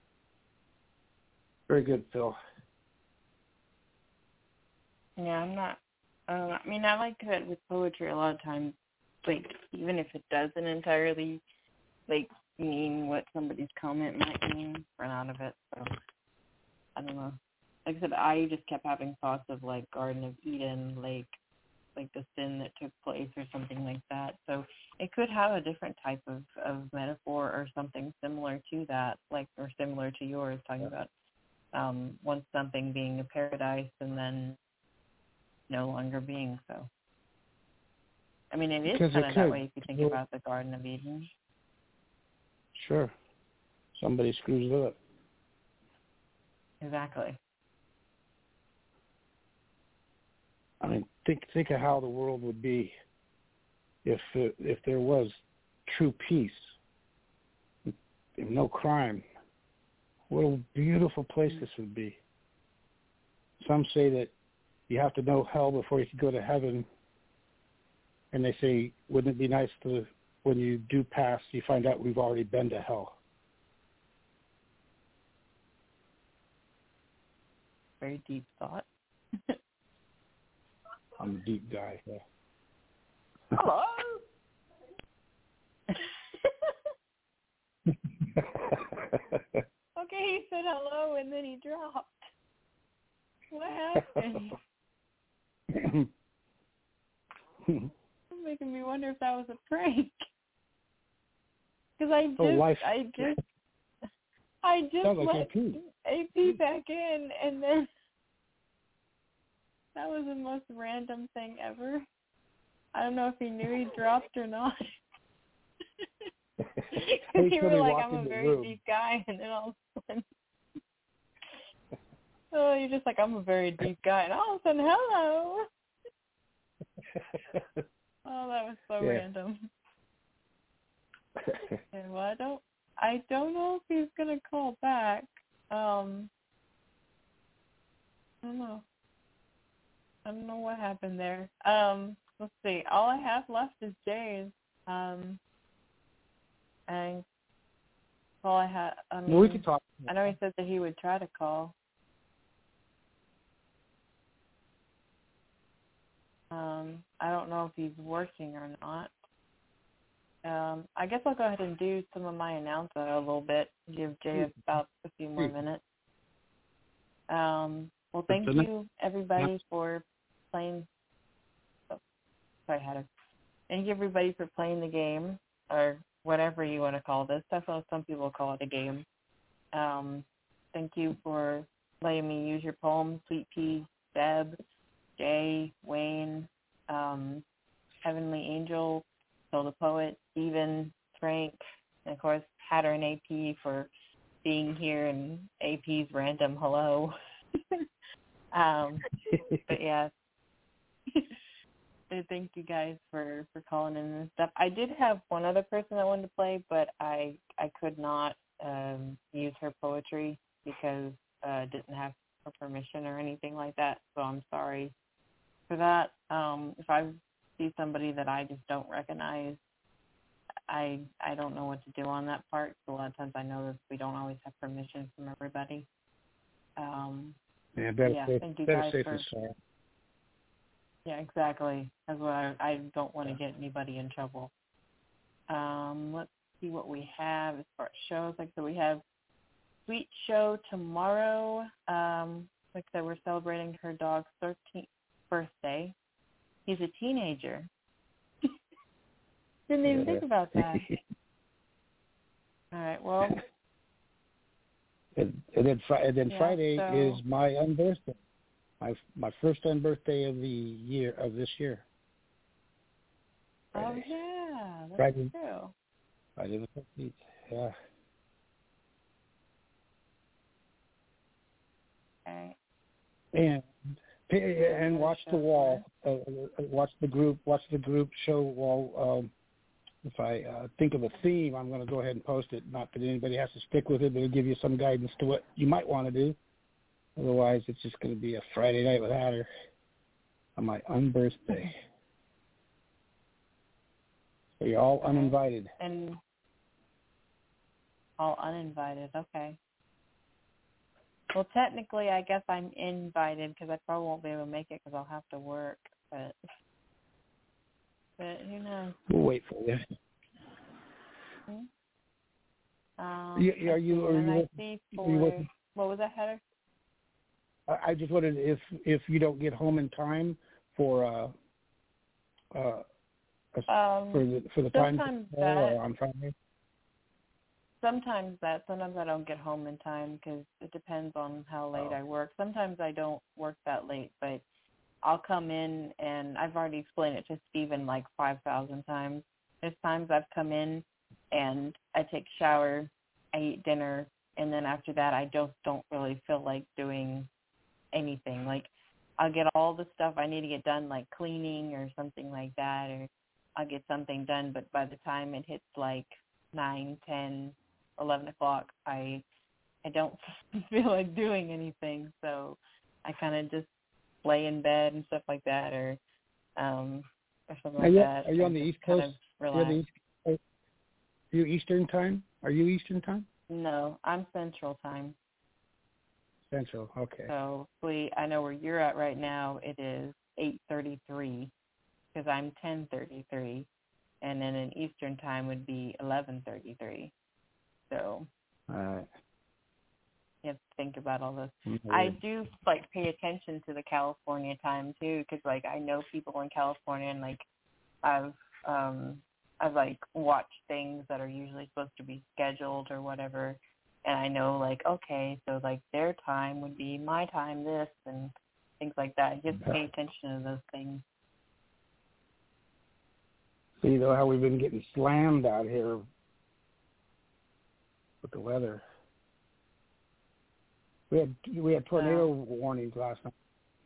very good, Phil. Yeah, I'm not. Uh, I mean, I like that with poetry. A lot of times, like even if it doesn't entirely like mean what somebody's comment might mean, run out of it. So I don't know. Like I said, I just kept having thoughts of like Garden of Eden, like like the sin that took place or something like that. So it could have a different type of, of metaphor or something similar to that, like or similar to yours, talking yeah. about um, once something being a paradise and then no longer being so. I mean, it is Because kind it of could. that way if you think well, about the Garden of Eden. Sure. Somebody screws it up. Exactly. I mean, think think of how the world would be if uh, if there was true peace, no crime. What a beautiful place this would be. Some say that you have to know hell before you can go to heaven. And they say, wouldn't it be nice to, when you do pass, you find out we've already been to hell? Very deep thought. I'm a deep guy. Yeah. Hello? Okay, he said hello and then he dropped. What happened? It's making me wonder if that was a prank. Because I just, oh, life. I just, I just Sounds like let A P. A P back in, and then that was the most random thing ever. I don't know if he knew he dropped or not. Because you were like, I'm a very room. deep guy, and then all of a sudden, oh, you're just like, I'm a very deep guy, and all of a sudden, hello. Oh, that was so yeah. random. Okay, well, I don't, I don't know if he's gonna call back. Um, I don't know. I don't know what happened there. Um, let's see. All I have left is Jay's. Um, and all I had. I mean, well, we can talk. I know he said that he would try to call. Um, I don't know if he's working or not. Um, I guess I'll go ahead and do some of my announcement a little bit, give Jay about a few more minutes. Um, well, thank you, everybody, for playing. Oh, sorry, I had a, thank you, everybody, for playing the game, or whatever you want to call this. That's what some people call it, a game. Um, thank you for letting me use your poem, Sweet Pea, Deb, Jay, Wayne, um, Heavenly Angel, Phil the Poet, Steven, Frank, and of course Hatter and A P for being here, and A P's random hello. um, but yeah, thank you guys for, for calling in and stuff. I did have one other person I wanted to play, but I I could not um, use her poetry because I uh, didn't have her permission or anything like that, so I'm sorry for that. Um, if I see somebody that I just don't recognize, I I don't know what to do on that part. So a lot of times I know that we don't always have permission from everybody. Um, yeah, better yeah safe, thank you better guys safe for. than sorry. Yeah, exactly. That's what I, I don't want to get anybody in trouble. Um, let's see what we have as far as shows. Like so, we have Sweet Show tomorrow. Um, like I said, we're celebrating her dog's thirteenth birthday. He's a teenager. Didn't even Yeah. think about that. All right, well. and, and then, fr- and then Yeah, Friday so- is my unbirthday. My my first unbirthday of the year of this year. Friday. Oh yeah, that's Friday. true. Friday the fifteenth. Yeah. Okay. And and watch the wall. Uh, watch the group. Watch the group show wall. Um, if I uh, think of a theme, I'm going to go ahead and post it. Not that anybody has to stick with it, but it'll give you some guidance to what you might want to do. Otherwise, it's just going to be a Friday night with Hatter on my unbirthday. So you're all Okay. uninvited. And all uninvited. Okay. Well, technically, I guess I'm invited because I probably won't be able to make it because I'll have to work. But, but who knows? We'll wait for you. Um, You- are you- let's see, are and you I working- see are you for working? what was that, Heather? I I just wondered if if you don't get home in time for uh uh Um, for the for the time sometimes or that. on Friday. Sometimes that. Sometimes I don't get home in time because it depends on how late Oh. I work. Sometimes I don't work that late, but I'll come in and I've already explained it to Steven like five thousand times. There's times I've come in and I take a shower, I eat dinner, and then after that I just don't really feel like doing anything. Like I'll get all the stuff I need to get done, like cleaning or something like that, or I'll get something done, but by the time it hits like nine, ten, eleven o'clock, I I don't feel like doing anything. So I kind of just lay in bed and stuff like that, or um, or something Are like you, that. are you on or the just East kind Coast? of Are you, on the relax. East, are you Eastern time? Are you Eastern time? No, I'm Central Time. Central. Okay. So we, I know where you're at right now. It is eight thirty-three because I'm ten thirty-three, and then in Eastern Time would be eleven thirty-three. So All right. you have to think about all this. Mm-hmm. I do like pay attention to the California time too, because like I know people in California, and like I've um I've like watched things that are usually supposed to be scheduled or whatever, and I know like okay, so like their time would be my time, this and things like that. Just pay attention to those things. So you know how we've been getting slammed out here with the weather. We had we had tornado Wow. warnings last night.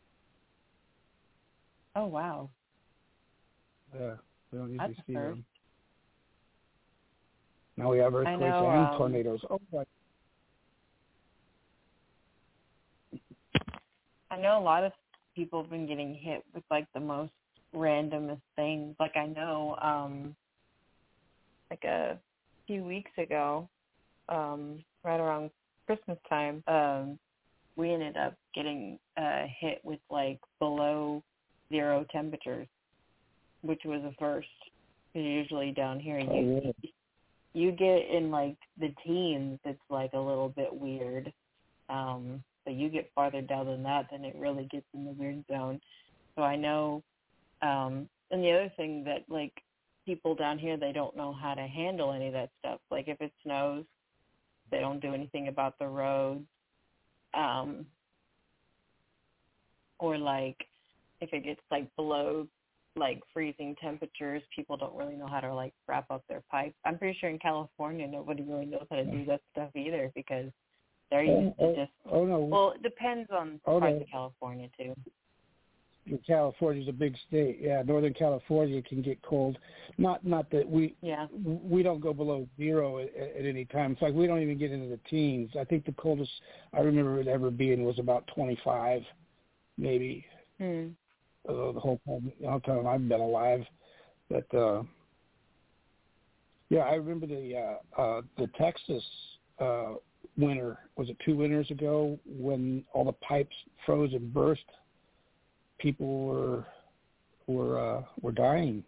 Oh wow, Yeah, we don't that's usually a see first. them. Now we have earthquakes know, and um, tornadoes. Oh, my. I know a lot of people have been getting hit with like the most randomest things. Like I know, um, like a few weeks ago, um, right around Christmas time, um, we ended up getting uh, hit with like below zero temperatures, which was a first. 'Cause usually down here, you Oh, yeah. you get in like the teens. It's like a little bit weird. Um, but you get farther down than that, then it really gets in the weird zone. So I know, um, and the other thing that like people down here, they don't know how to handle any of that stuff. Like if it snows, they don't do anything about the roads. Um, or like if it gets like below like freezing temperatures, people don't really know how to like wrap up their pipes. I'm pretty sure in California, nobody really knows how to do that stuff either because they're used Oh, to just, oh, no. well, it depends on Oh, parts no. of California too. California's a big state. Yeah, Northern California can get cold. Not not that we Yeah. we don't go below zero at, at any time. It's like we don't even get into the teens. I think the coldest I remember it ever being was about twenty-five, maybe. Hmm. Uh, the whole time, the whole time I've been alive. But uh, yeah, I remember the uh, uh, the Texas uh, winter. Was it two winters ago when all the pipes froze and burst? People were were uh, were dying.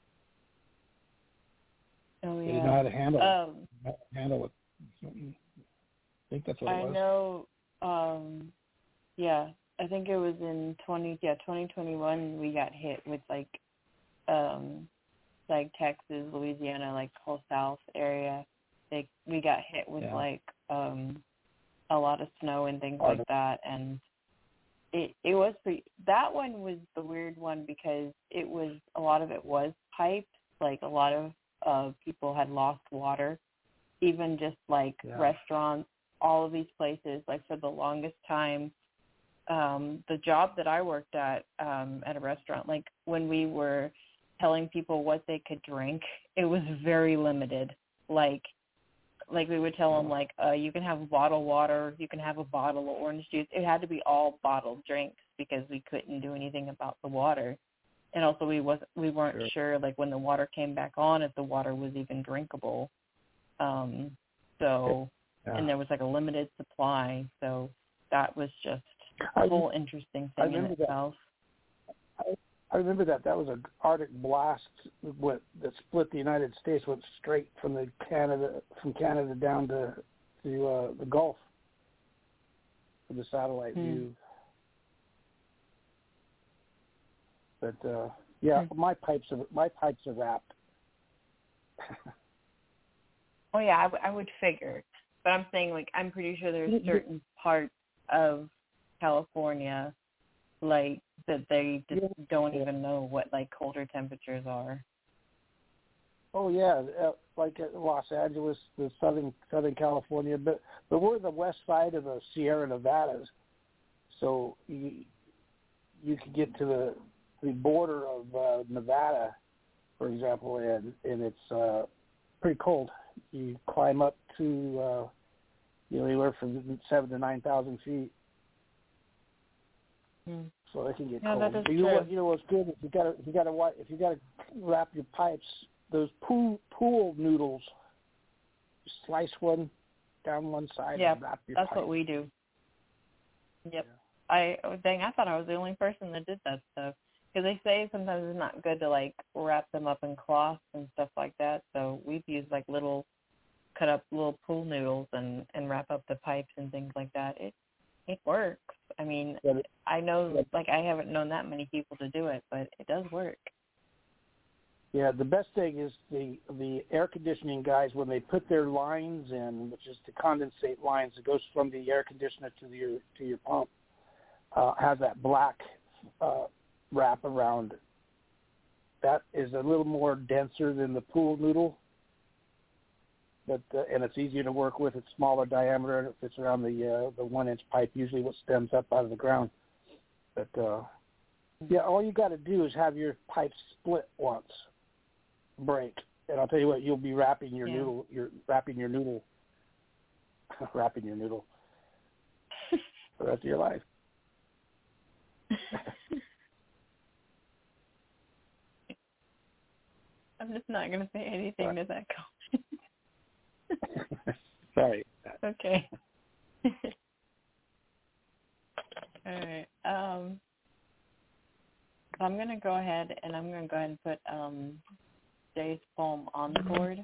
Oh, They yeah. didn't know how to handle Um, it. How to handle it. I think that's what I it was. know, um, yeah, I think it was in twenty yeah twenty twenty-one we got hit with like um like Texas, Louisiana, like whole South area. They we got hit with Yeah. like um a lot of snow and things Oh, like that, and it it was pretty, that one was the weird one because it was a lot of it was piped. Like a lot of uh people had lost water, even just like Yeah. restaurants, all of these places. Like for the longest time, um, the job that I worked at um, at a restaurant, like when we were telling people what they could drink, it was very limited. Like, like we would tell them, like, uh, you can have bottled water, you can have a bottle of orange juice. It had to be all bottled drinks because we couldn't do anything about the water. And also we was we weren't Sure. sure, like when the water came back on, if the water was even drinkable. Um, so, Yeah. and there was like a limited supply. So that was just I- a whole interesting I thing in remember that. itself. I, I remember that. That was an Arctic blast what, that split the United States, went straight from the Canada from Canada down to to uh, the Gulf for the satellite Hmm. view. But uh, yeah, Hmm. my pipes are my pipes are wrapped. Oh yeah, I, w- I would figure, but I'm saying like I'm pretty sure there's Mhm. certain parts of California like that they just Yeah. don't Yeah. even know what like colder temperatures are. Oh yeah, uh, like at Los Angeles, the southern Southern California, but but we're the west side of the Sierra Nevadas, so you you can get to the the border of uh, Nevada, for example, and and it's uh, pretty cold. You climb up to uh, you know anywhere from seven to nine thousand feet, Hmm. so it can get Yeah, cold. that is But you know what? true. You know what's good if you got to if you got to if you got to wrap your pipes. Those pool pool noodles, slice one down one side Yeah, and wrap your that's pipe. what we do. Yep. Yeah. I oh, dang, I thought I was the only person that did that stuff. Because they say sometimes it's not good to like wrap them up in cloth and stuff like that. So we've used like little cut up little pool noodles and and wrap up the pipes and things like that. It it works. I mean, Yeah, I know yeah. like I haven't known that many people to do it, but it does work. Yeah, the best thing is the the air conditioning guys when they put their lines in, which is the condensate lines that goes from the air conditioner to your to your pump, uh, has that black uh, wrap around. That is a little more denser than the pool noodle, but uh, and it's easier to work with. It's smaller diameter and it fits around the uh, the one inch pipe, usually what stems up out of the ground. But uh, yeah, all you got to do is have your pipe split once. Break, and I'll tell you what, you'll be wrapping your Yeah. noodle, you're wrapping your noodle, wrapping your noodle for the rest of your life. I'm just not going to say anything to that comment. Sorry. Okay. All right. Um, so I'm going to go ahead and I'm going to go ahead and put um, Jay's poem on the board,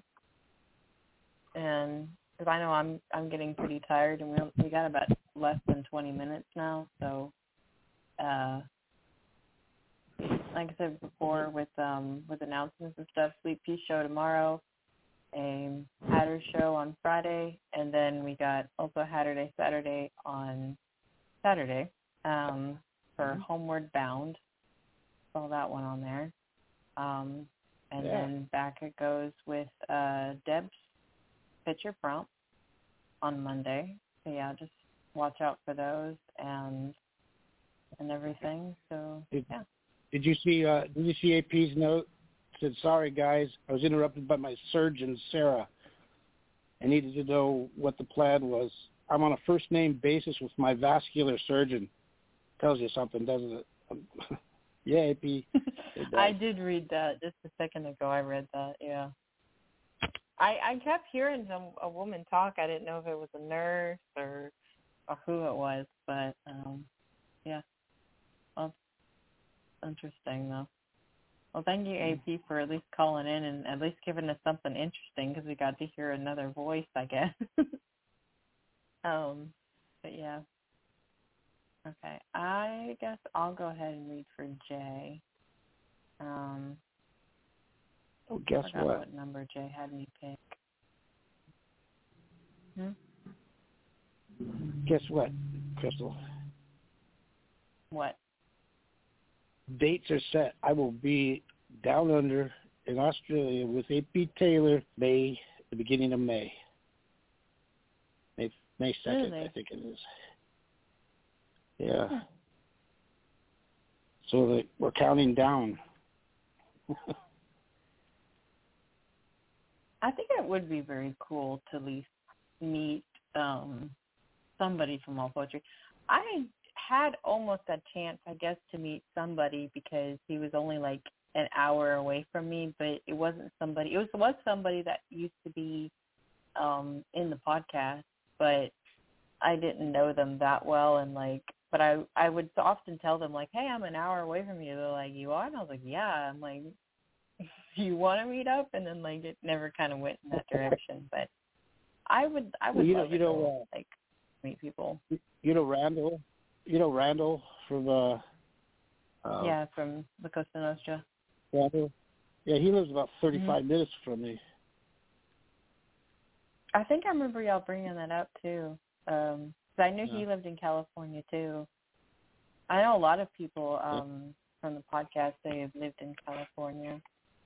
and because I know I'm I'm getting pretty tired, and we we got about less than twenty minutes now, so uh, like I said before, with um with announcements and stuff, Sweet Pea show tomorrow, a Hatter show on Friday, and then we got also Hatter Day Saturday on Saturday um, for Mm-hmm. Homeward Bound. Saw that one on there. Um, And Yeah. then back it goes with uh, Deb's picture prompt on Monday. So yeah, just watch out for those and and everything. So Did, yeah. did you see? Uh, did you see A P's note? It said, "Sorry guys, I was interrupted by my surgeon Sarah. I needed to know what the plan was. I'm on a first name basis with my vascular surgeon." Tells you something, doesn't it? Yeah, A P. I did read that just a second ago. I read that. Yeah. I I kept hearing some a woman talk. I didn't know if it was a nurse or or who it was, but um, yeah. Well, interesting though. Well, thank you, A P, for at least calling in and at least giving us something interesting because we got to hear another voice, I guess. um, but yeah. Okay, I guess I'll go ahead and read for Jay. Um, Oh, guess I forgot what? what number Jay had me pick. Hmm? Guess what, Crystal? What? Dates are set. I will be down under in Australia with A P Taylor May, the beginning of May. May May second, Really? I think it is. Yeah. Hmm. So the, we're counting down. I think it would be very cool to at least meet um, somebody from All Poetry. I had almost a chance, I guess, to meet somebody because he was only like an hour away from me, but it wasn't somebody. It was was somebody that used to be um, in the podcast, but I didn't know them that well, and like, but I I would often tell them like, hey, I'm an hour away from you. They're like, you are? And I was like, yeah. I'm like, you want to meet up? And then like it never kind of went in that direction, but I would I would Well, you love know, you to know, go, uh, like meet people. You know Randall. You know Randall from uh, uh Yeah, from the Costa Nostra. Randall. Yeah, he lives about thirty-five Mm-hmm. minutes from me. I think I remember y'all bringing that up too. Um, 'cause I knew Yeah. he lived in California too. I know a lot of people um, from the podcast say have lived in California.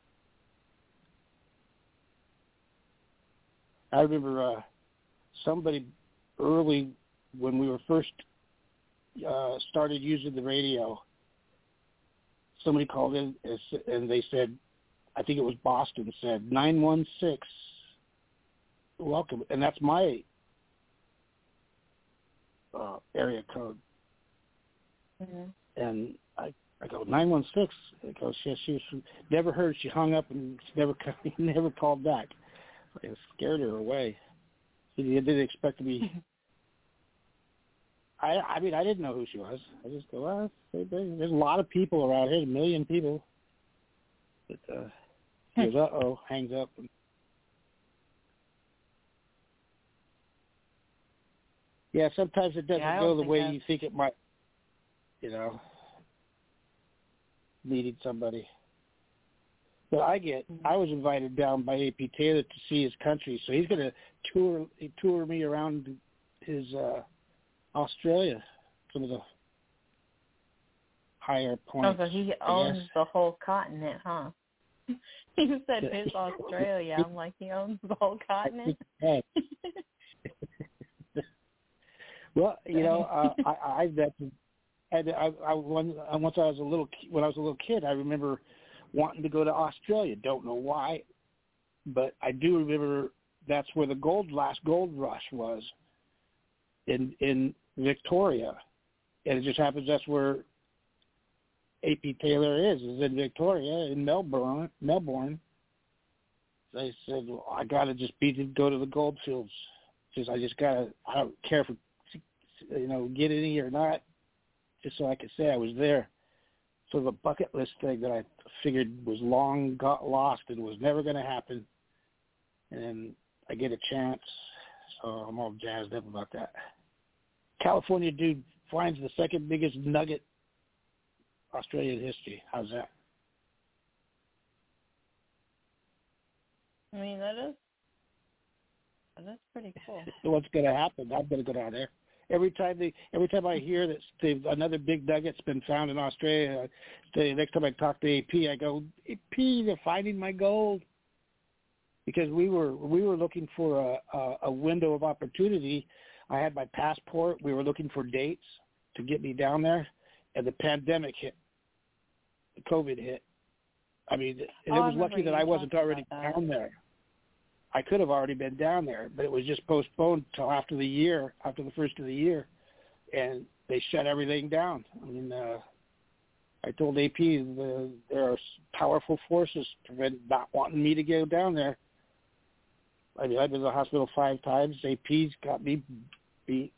I remember uh, somebody early when we were first uh, started using the radio. Somebody called in and s- and they said, I think it was Boston, said nine one six. Welcome, and that's my uh, area code. Mm-hmm. And I, I go nine one six. It goes, yes, she was, never heard. She hung up and never never called back. It scared her away. She didn't expect to be. I I mean I didn't know who she was. I just go, well, there's a lot of people around here, a million people. But uh, she goes, uh oh, hangs up. Yeah, sometimes it doesn't Yeah, I go don't the think way that's... you think it might. You know, meeting somebody. But I get, I was invited down by A P Taylor to see his country, so he's going to tour tour me around his uh, Australia, some of the higher Oh, points. so he I owns guess. the whole continent, huh? You said his Australia. I'm like, he owns the whole continent? Hey. Well, you know, uh, I, I bet, and I, I once I was a little ki- when I was a little kid, I remember wanting to go to Australia. Don't know why, but I do remember that's where the gold last gold rush was in in Victoria, and it just happens that's where A P Taylor is is in Victoria in Melbourne. Melbourne. They said, well, I got to just be to go to the gold fields. Just I just got to. I don't care if you know get any or not. Just so I could say I was there. Sort of a bucket list thing that I figured was long got lost and was never going to happen. And I get a chance, so I'm all jazzed up about that. California dude finds the second biggest nugget Australian history. How's that? I mean, that is, that is pretty cool. What's going to happen? I'm going to go down there. Every time they, every time I hear that they've, another big nugget's been found in Australia, the next time I talk to A P, I go, A P, they're finding my gold. Because we were we were looking for a, a, a window of opportunity. I had my passport. We were looking for dates to get me down there, and the pandemic hit. The COVID hit. I mean, and Oh, it I was lucky remember that you I wasn't talking already about that. down there. I could have already been down there, but it was just postponed till after the year, after the first of the year, and they shut everything down. I mean, uh, I told A P the, there are powerful forces to prevent not wanting me to go down there. I mean, I've been to the hospital five times. A P's got me beat.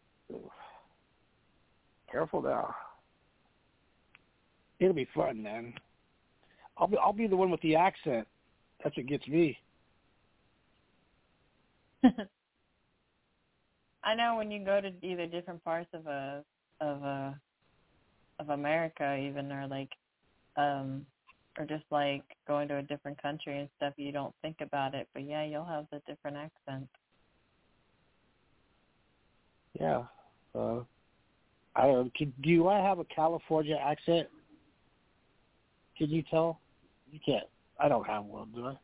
Careful now. It'll be fun, man. I'll be I'll be the one with the accent. That's what gets me. I know when you go to either different parts of a of a of America even, or like, um, or just like going to a different country and stuff, you don't think about it, but yeah, you'll have the different accent. Yeah. Uh, I don't. Can, do I have a California accent? Can you tell? You can't. I don't have one, do I?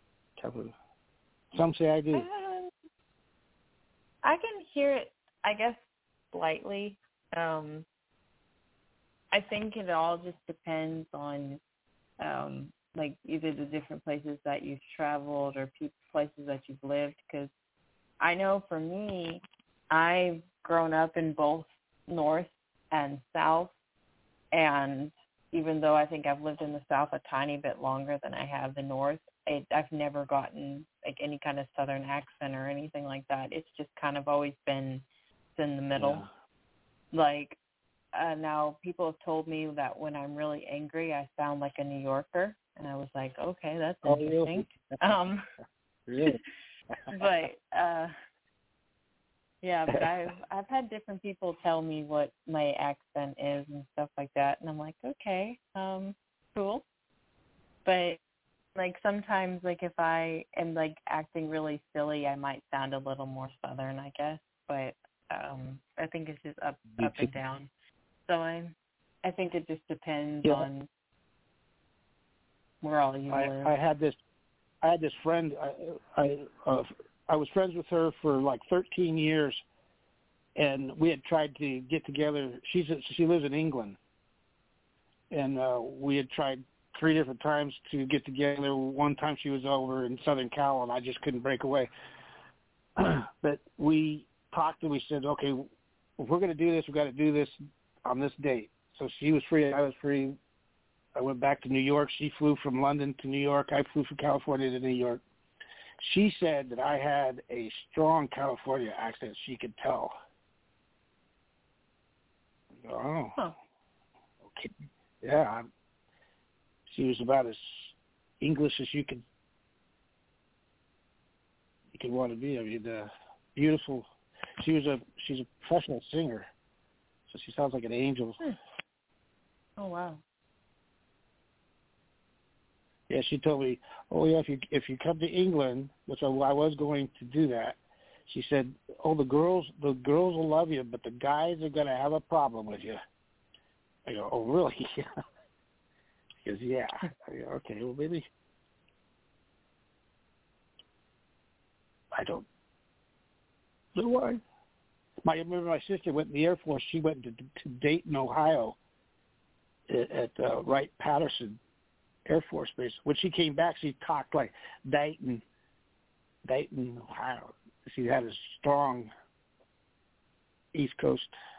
Some say I do. Um, I can hear it, I guess, slightly. Um, I think it all just depends on, um, like, either the different places that you've traveled or pe- places that you've lived. Because I know for me, I've grown up in both North and South, and even though I think I've lived in the South a tiny bit longer than I have the North, it, I've never gotten like any kind of Southern accent or anything like that. It's just kind of always been in the middle. Yeah. Like, uh, now people have told me that when I'm really angry, I sound like a New Yorker, and I was like, okay, that's oh, interesting. Really? Um, really? but uh, yeah, but I've I've had different people tell me what my accent is and stuff like that, and I'm like, okay, um, cool. But like sometimes, like if I am like acting really silly, I might sound a little more Southern, I guess. But um, I think it's just up up and down. So I I think it just depends yeah. on where all you I, live. I had this I had this friend. I I, uh, I was friends with her for like thirteen years, and we had tried to get together. She's she lives in England, and uh, we had tried three different times to get together. One time she was over in Southern Cal, and I just couldn't break away. But we talked and we said, okay, if we're going to do this, we've got to do this on this date. So she was free, I was free. I went back to New York. She flew from London to New York. I flew from California to New York. She said that I had a strong California accent. She could tell. Oh, huh. Okay. Yeah, I'm, she was about as English as you could you could want to be. I mean, uh, beautiful. She was a she's a professional singer, so she sounds like an angel. Hmm. Oh wow. Yeah, she told me, oh yeah, if you if you come to England, which I, I was going to do that, she said, oh the girls the girls will love you, but the guys are going to have a problem with you. I go, oh really? He goes, yeah. I go, okay, well maybe. I don't know why. My, I remember my sister went in the Air Force. She went to, to Dayton, Ohio, at, at uh, Wright-Patterson Air Force Base. When she came back, she talked like Dayton, Dayton, Ohio. She had a strong East Coast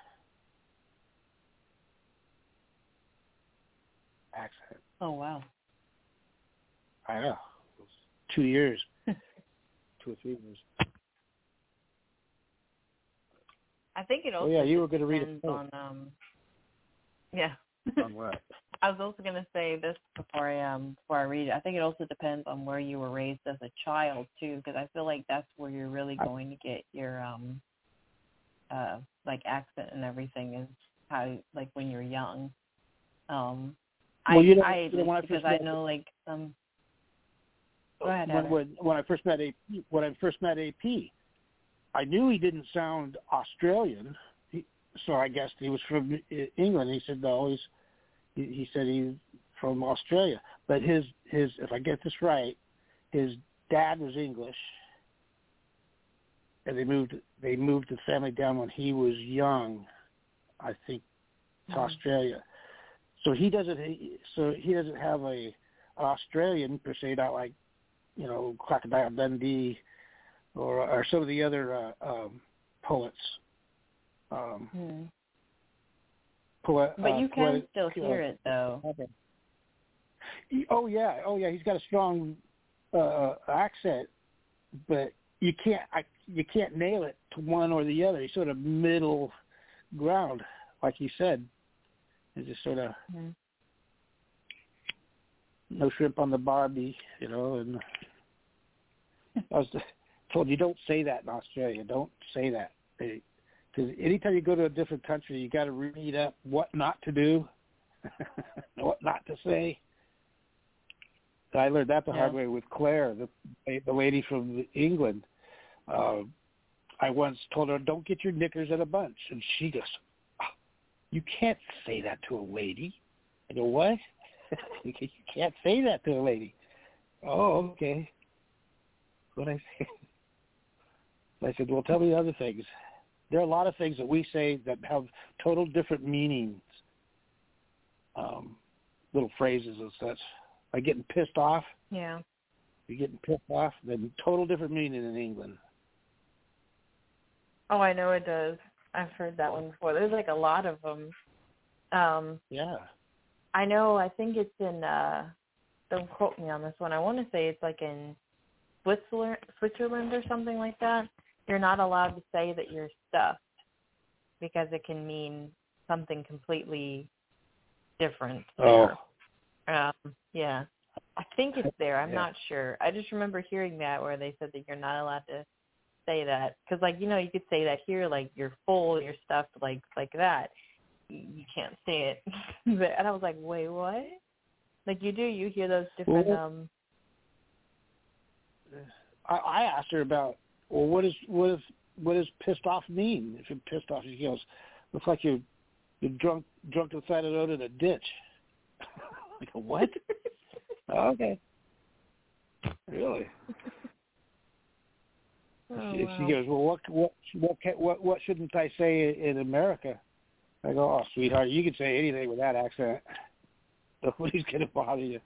accent. Oh wow. I know. It was two years, two or three years. I think it also oh, yeah, you were going to read depends a on um. Yeah. On what? I was also going to say this before I um before I read it. I think it also depends on where you were raised as a child too, because I feel like that's where you're really going to get your um uh like accent and everything is how like when you're young. Um, well, I you know, I you know, when I because first I met, know like some. Go ahead, when, when when I first met A P, when I first met A P, I knew he didn't sound Australian, he, so I guessed he was from England. He said no, he's he, he said he's from Australia. But his his if I get this right, his dad was English, and they moved they moved the family down when he was young, I think, to mm-hmm. Australia. So he doesn't so he doesn't have a an Australian per se, not like, you know, Crocodile Dundee or or some of the other uh, um, poets. Um, hmm. poet, but uh, you can poetic, still hear uh, it though. Oh yeah, oh yeah, he's got a strong uh, accent, but you can't I, you can't nail it to one or the other. He's sort of middle ground, like you said. It's just sort of. Mm-hmm. No shrimp on the Barbie, you know, and I was told you don't say that in Australia. Don't say that. They Because anytime you go to a different country, you got to read up what not to do, what not to say. I learned that the yeah. hard way with Claire, the the lady from England. Uh, I once told her, "Don't get your knickers in a bunch," and she goes, oh, "You can't say that to a lady." I go, "What? You can't say that to a lady." Oh, okay. What I say? I said, "Well, tell me other things." There are a lot of things that we say that have total different meanings, um, little phrases and such. Like getting pissed off. Yeah. You're getting pissed off, then total different meaning in England. Oh, I know it does. I've heard that one before. There's like a lot of them. Um, yeah. I know, I think it's in, uh, don't quote me on this one. I want to say it's like in Switzerland, Switzerland or something like that. You're not allowed to say that you're stuffed because it can mean something completely different. Oh. Um, yeah. I think it's there. I'm yeah. not sure. I just remember hearing that where they said that you're not allowed to say that. Because, like, you know, you could say that here, like, you're full, you're stuffed, like like that. You can't say it. And I was like, wait, what? Like, you do. You hear those different... Well, um. I, I asked her about, well, what is what is what does pissed off mean? If you're pissed off, she goes, looks like you're you're drunk drunk to the side of the road in a ditch. I go, what? Oh, okay. Really? Oh, she, wow. she goes, well, what what what what what shouldn't I say in America? I go, oh, sweetheart, you can say anything with that accent. Nobody's gonna bother you.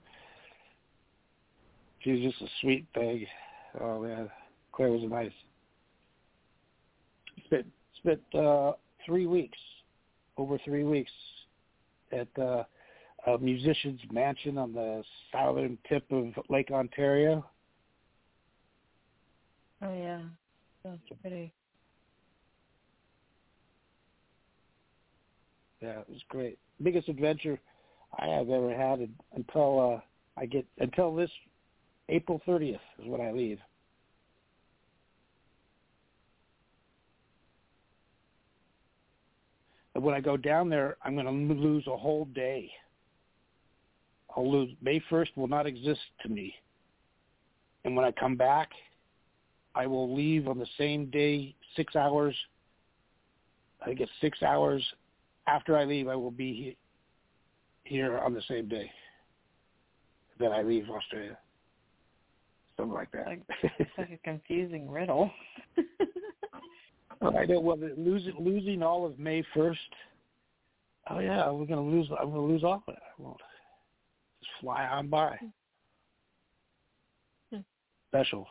She's just a sweet thing. Oh man, Claire was nice. Spent spent uh, three weeks, over three weeks, at uh, a musician's mansion on the southern tip of Lake Ontario. Oh, yeah. That's pretty. Yeah, it was great. Biggest adventure I have ever had until uh, I get until this April thirtieth is when I leave. And when I go down there, I'm going to lose a whole day. I'll lose. May first will not exist to me. And when I come back, I will leave on the same day, six hours. I guess six hours after I leave, I will be he- here on the same day that I leave Australia. Something like that. Like, it's like a confusing riddle. I know. Well, losing losing all of May first. Oh yeah, we're gonna lose. I'm gonna lose all of it. I won't. Just fly on by. Hmm. Special.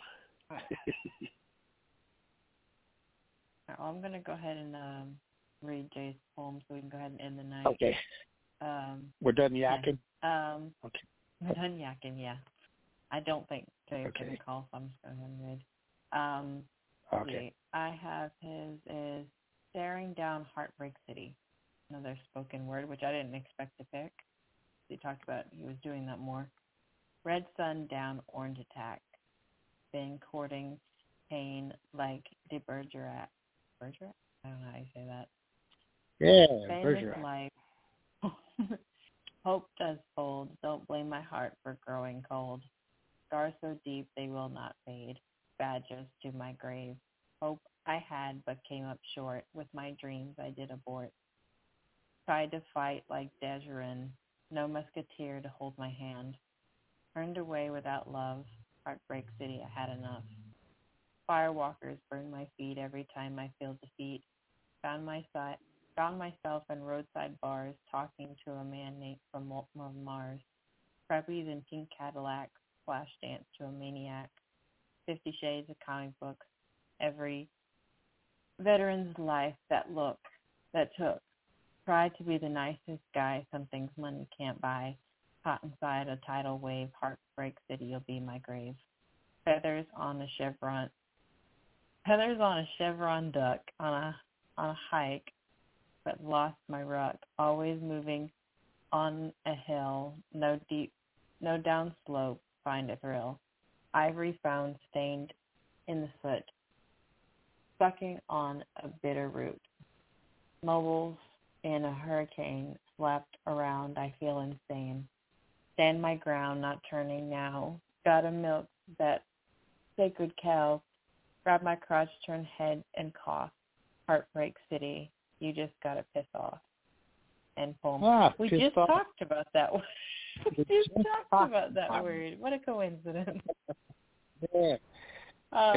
Well, I'm gonna go ahead and um, read Jay's poem so we can go ahead and end the night. Okay. Um, We're done yakking. Yeah. Um, okay. We're done yakking. Yeah. I don't think Jay is Okay. going to call, so I'm just going to go ahead and read. Um, Okay. I have his is Staring Down Heartbreak City, another spoken word, which I didn't expect to pick. He talked about he was doing that more. Red sun down, orange attack. Been courting pain like de Bergerac. Bergerac? I don't know how you say that. Yeah, Famous Bergerac. life. Hope does fold. Don't blame my heart for growing cold. Scars so deep they will not fade. Badges to my grave. Hope I had but came up short. With my dreams I did abort. Tried to fight like Dejerin. No musketeer to hold my hand. Turned away without love. Heartbreak City, I had enough. Firewalkers burn my feet every time I feel defeat. Found my si- found myself in roadside bars talking to a man named from, from Mars. Preppies in pink Cadillacs flash dance to a maniac. Fifty Shades of comic books. Every veteran's life that look, that took. Try to be the nicest guy, some things money can't buy. Caught inside a tidal wave, Heartbreak City, you'll be my grave. Feathers on a chevron, feathers on a chevron duck on a on a hike, but lost my ruck. Always moving on a hill, no deep, no down slope. Find a thrill. Ivory found stained in the foot, sucking on a bitter root. mobiles in a hurricane slapped around, I feel insane. Stand my ground, not turning now. Gotta milk that sacred cow. Grab my crotch, turn head, and cough. Heartbreak City, you just gotta piss off. End poem. Ah, we pissed just off. talked about that word. we just talked about that word. What a coincidence. Yeah. Uh,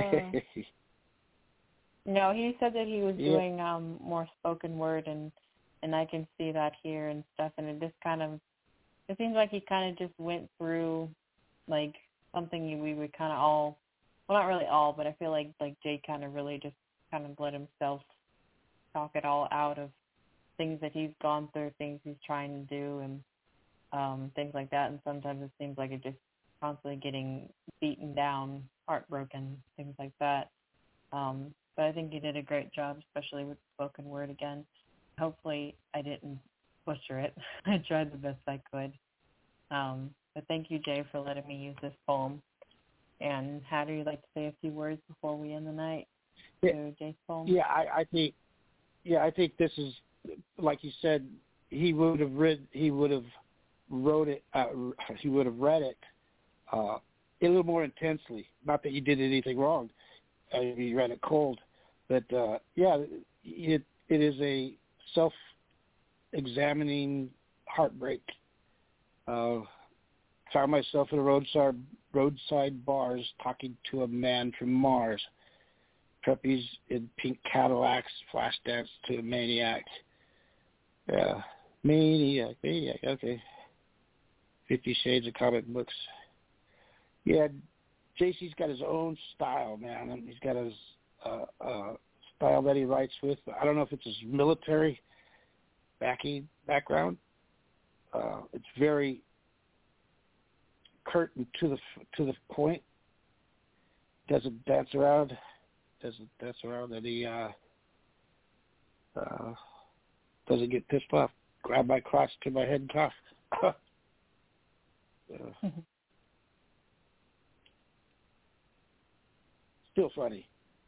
no, he said that he was Yeah. doing um, more spoken word, and, and I can see that here and stuff, and it just kind of, it seems like he kind of just went through, like, something we would kind of all, well, not really all, but I feel like, like Jay kind of really just kind of let himself talk it all out of things that he's gone through, things he's trying to do, and um, things like that, and sometimes it seems like it just constantly getting beaten down, heartbroken, things like that. Um, but I think he did a great job, especially with spoken word again. Hopefully I didn't butcher it. I tried the best I could. Um, but thank you, Jay, for letting me use this poem. And how do you like to say a few words before we end the night? Yeah, to Jay's poem? yeah I, I think, yeah, I think this is, like you said, he would have read, he would have wrote it, uh, he would have read it uh, a little more intensely. Not that you did anything wrong. I mean, you read it cold, but uh, yeah, it it is a self-examining heartbreak. Uh, found myself in a roadside roadside bars talking to a man from Mars. Preppies in pink Cadillacs, flash dance to a maniac. Yeah, maniac, maniac. Okay. Fifty Shades of comic books. Yeah, J C's got his own style, man. And he's got his uh, uh, style that he writes with. I don't know if it's his military backing background. Uh, it's very curt and to the to the point. Doesn't dance around. Doesn't dance around. And he uh, uh, doesn't get pissed off. Grab my crotch to my head and cough. uh, Still funny.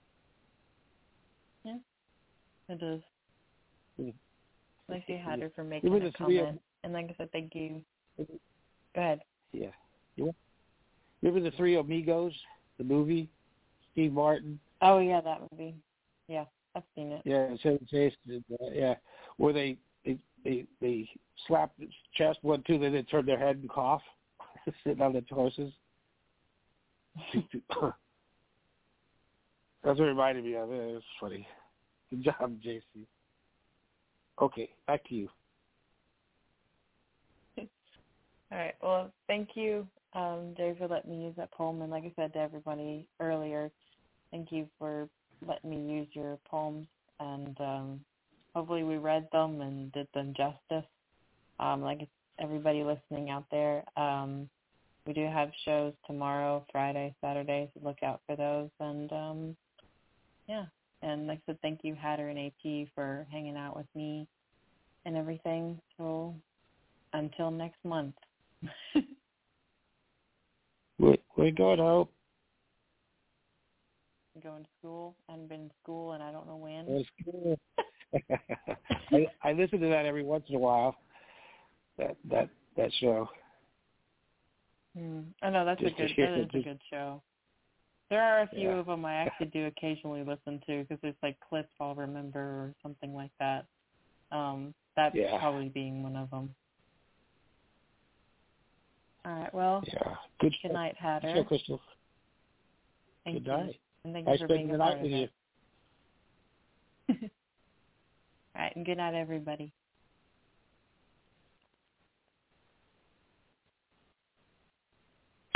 Yeah, it is. Yeah. Thank you, Hatter, for making Remember a the three comment. of, And like I said, thank you. Go ahead. Yeah. You remember the Three Amigos, the movie? Steve Martin. Oh, yeah, that would be. Yeah, I've seen it. Yeah, Seven States. Yeah, where they they they, they slap his chest one two, then they turn their head and cough, sitting on the horses. That's what it reminded me of. It was funny. Good job, J C. Okay, back to you. All right. Well, thank you, um, Jay, for letting me use that poem. And like I said to everybody earlier, thank you for letting me use your poems. And um, hopefully we read them and did them justice. Um, like everybody listening out there, um, we do have shows tomorrow, Friday, Saturday, so look out for those. And, um, yeah. And like I said, thank you, Hatter and AT, for hanging out with me and everything. So until next month. We're, we're going out. Going to school. I haven't been in school, and I don't know when. That's good. I, I listen to that every once in a while. That that that show. Hmm. Oh no, that's Just a good. to hear That is it, a good show. There are a few Yeah. of them I actually do occasionally listen to because there's like clips I'll remember or something like that. Um, that Yeah. probably being one of them. All right. Well. Yeah. Good Good show. night, Hatter. Good show, Crystal. Thank Good you. night. And thank I you for spent being the a night part with of you. it. All right, and good night, everybody.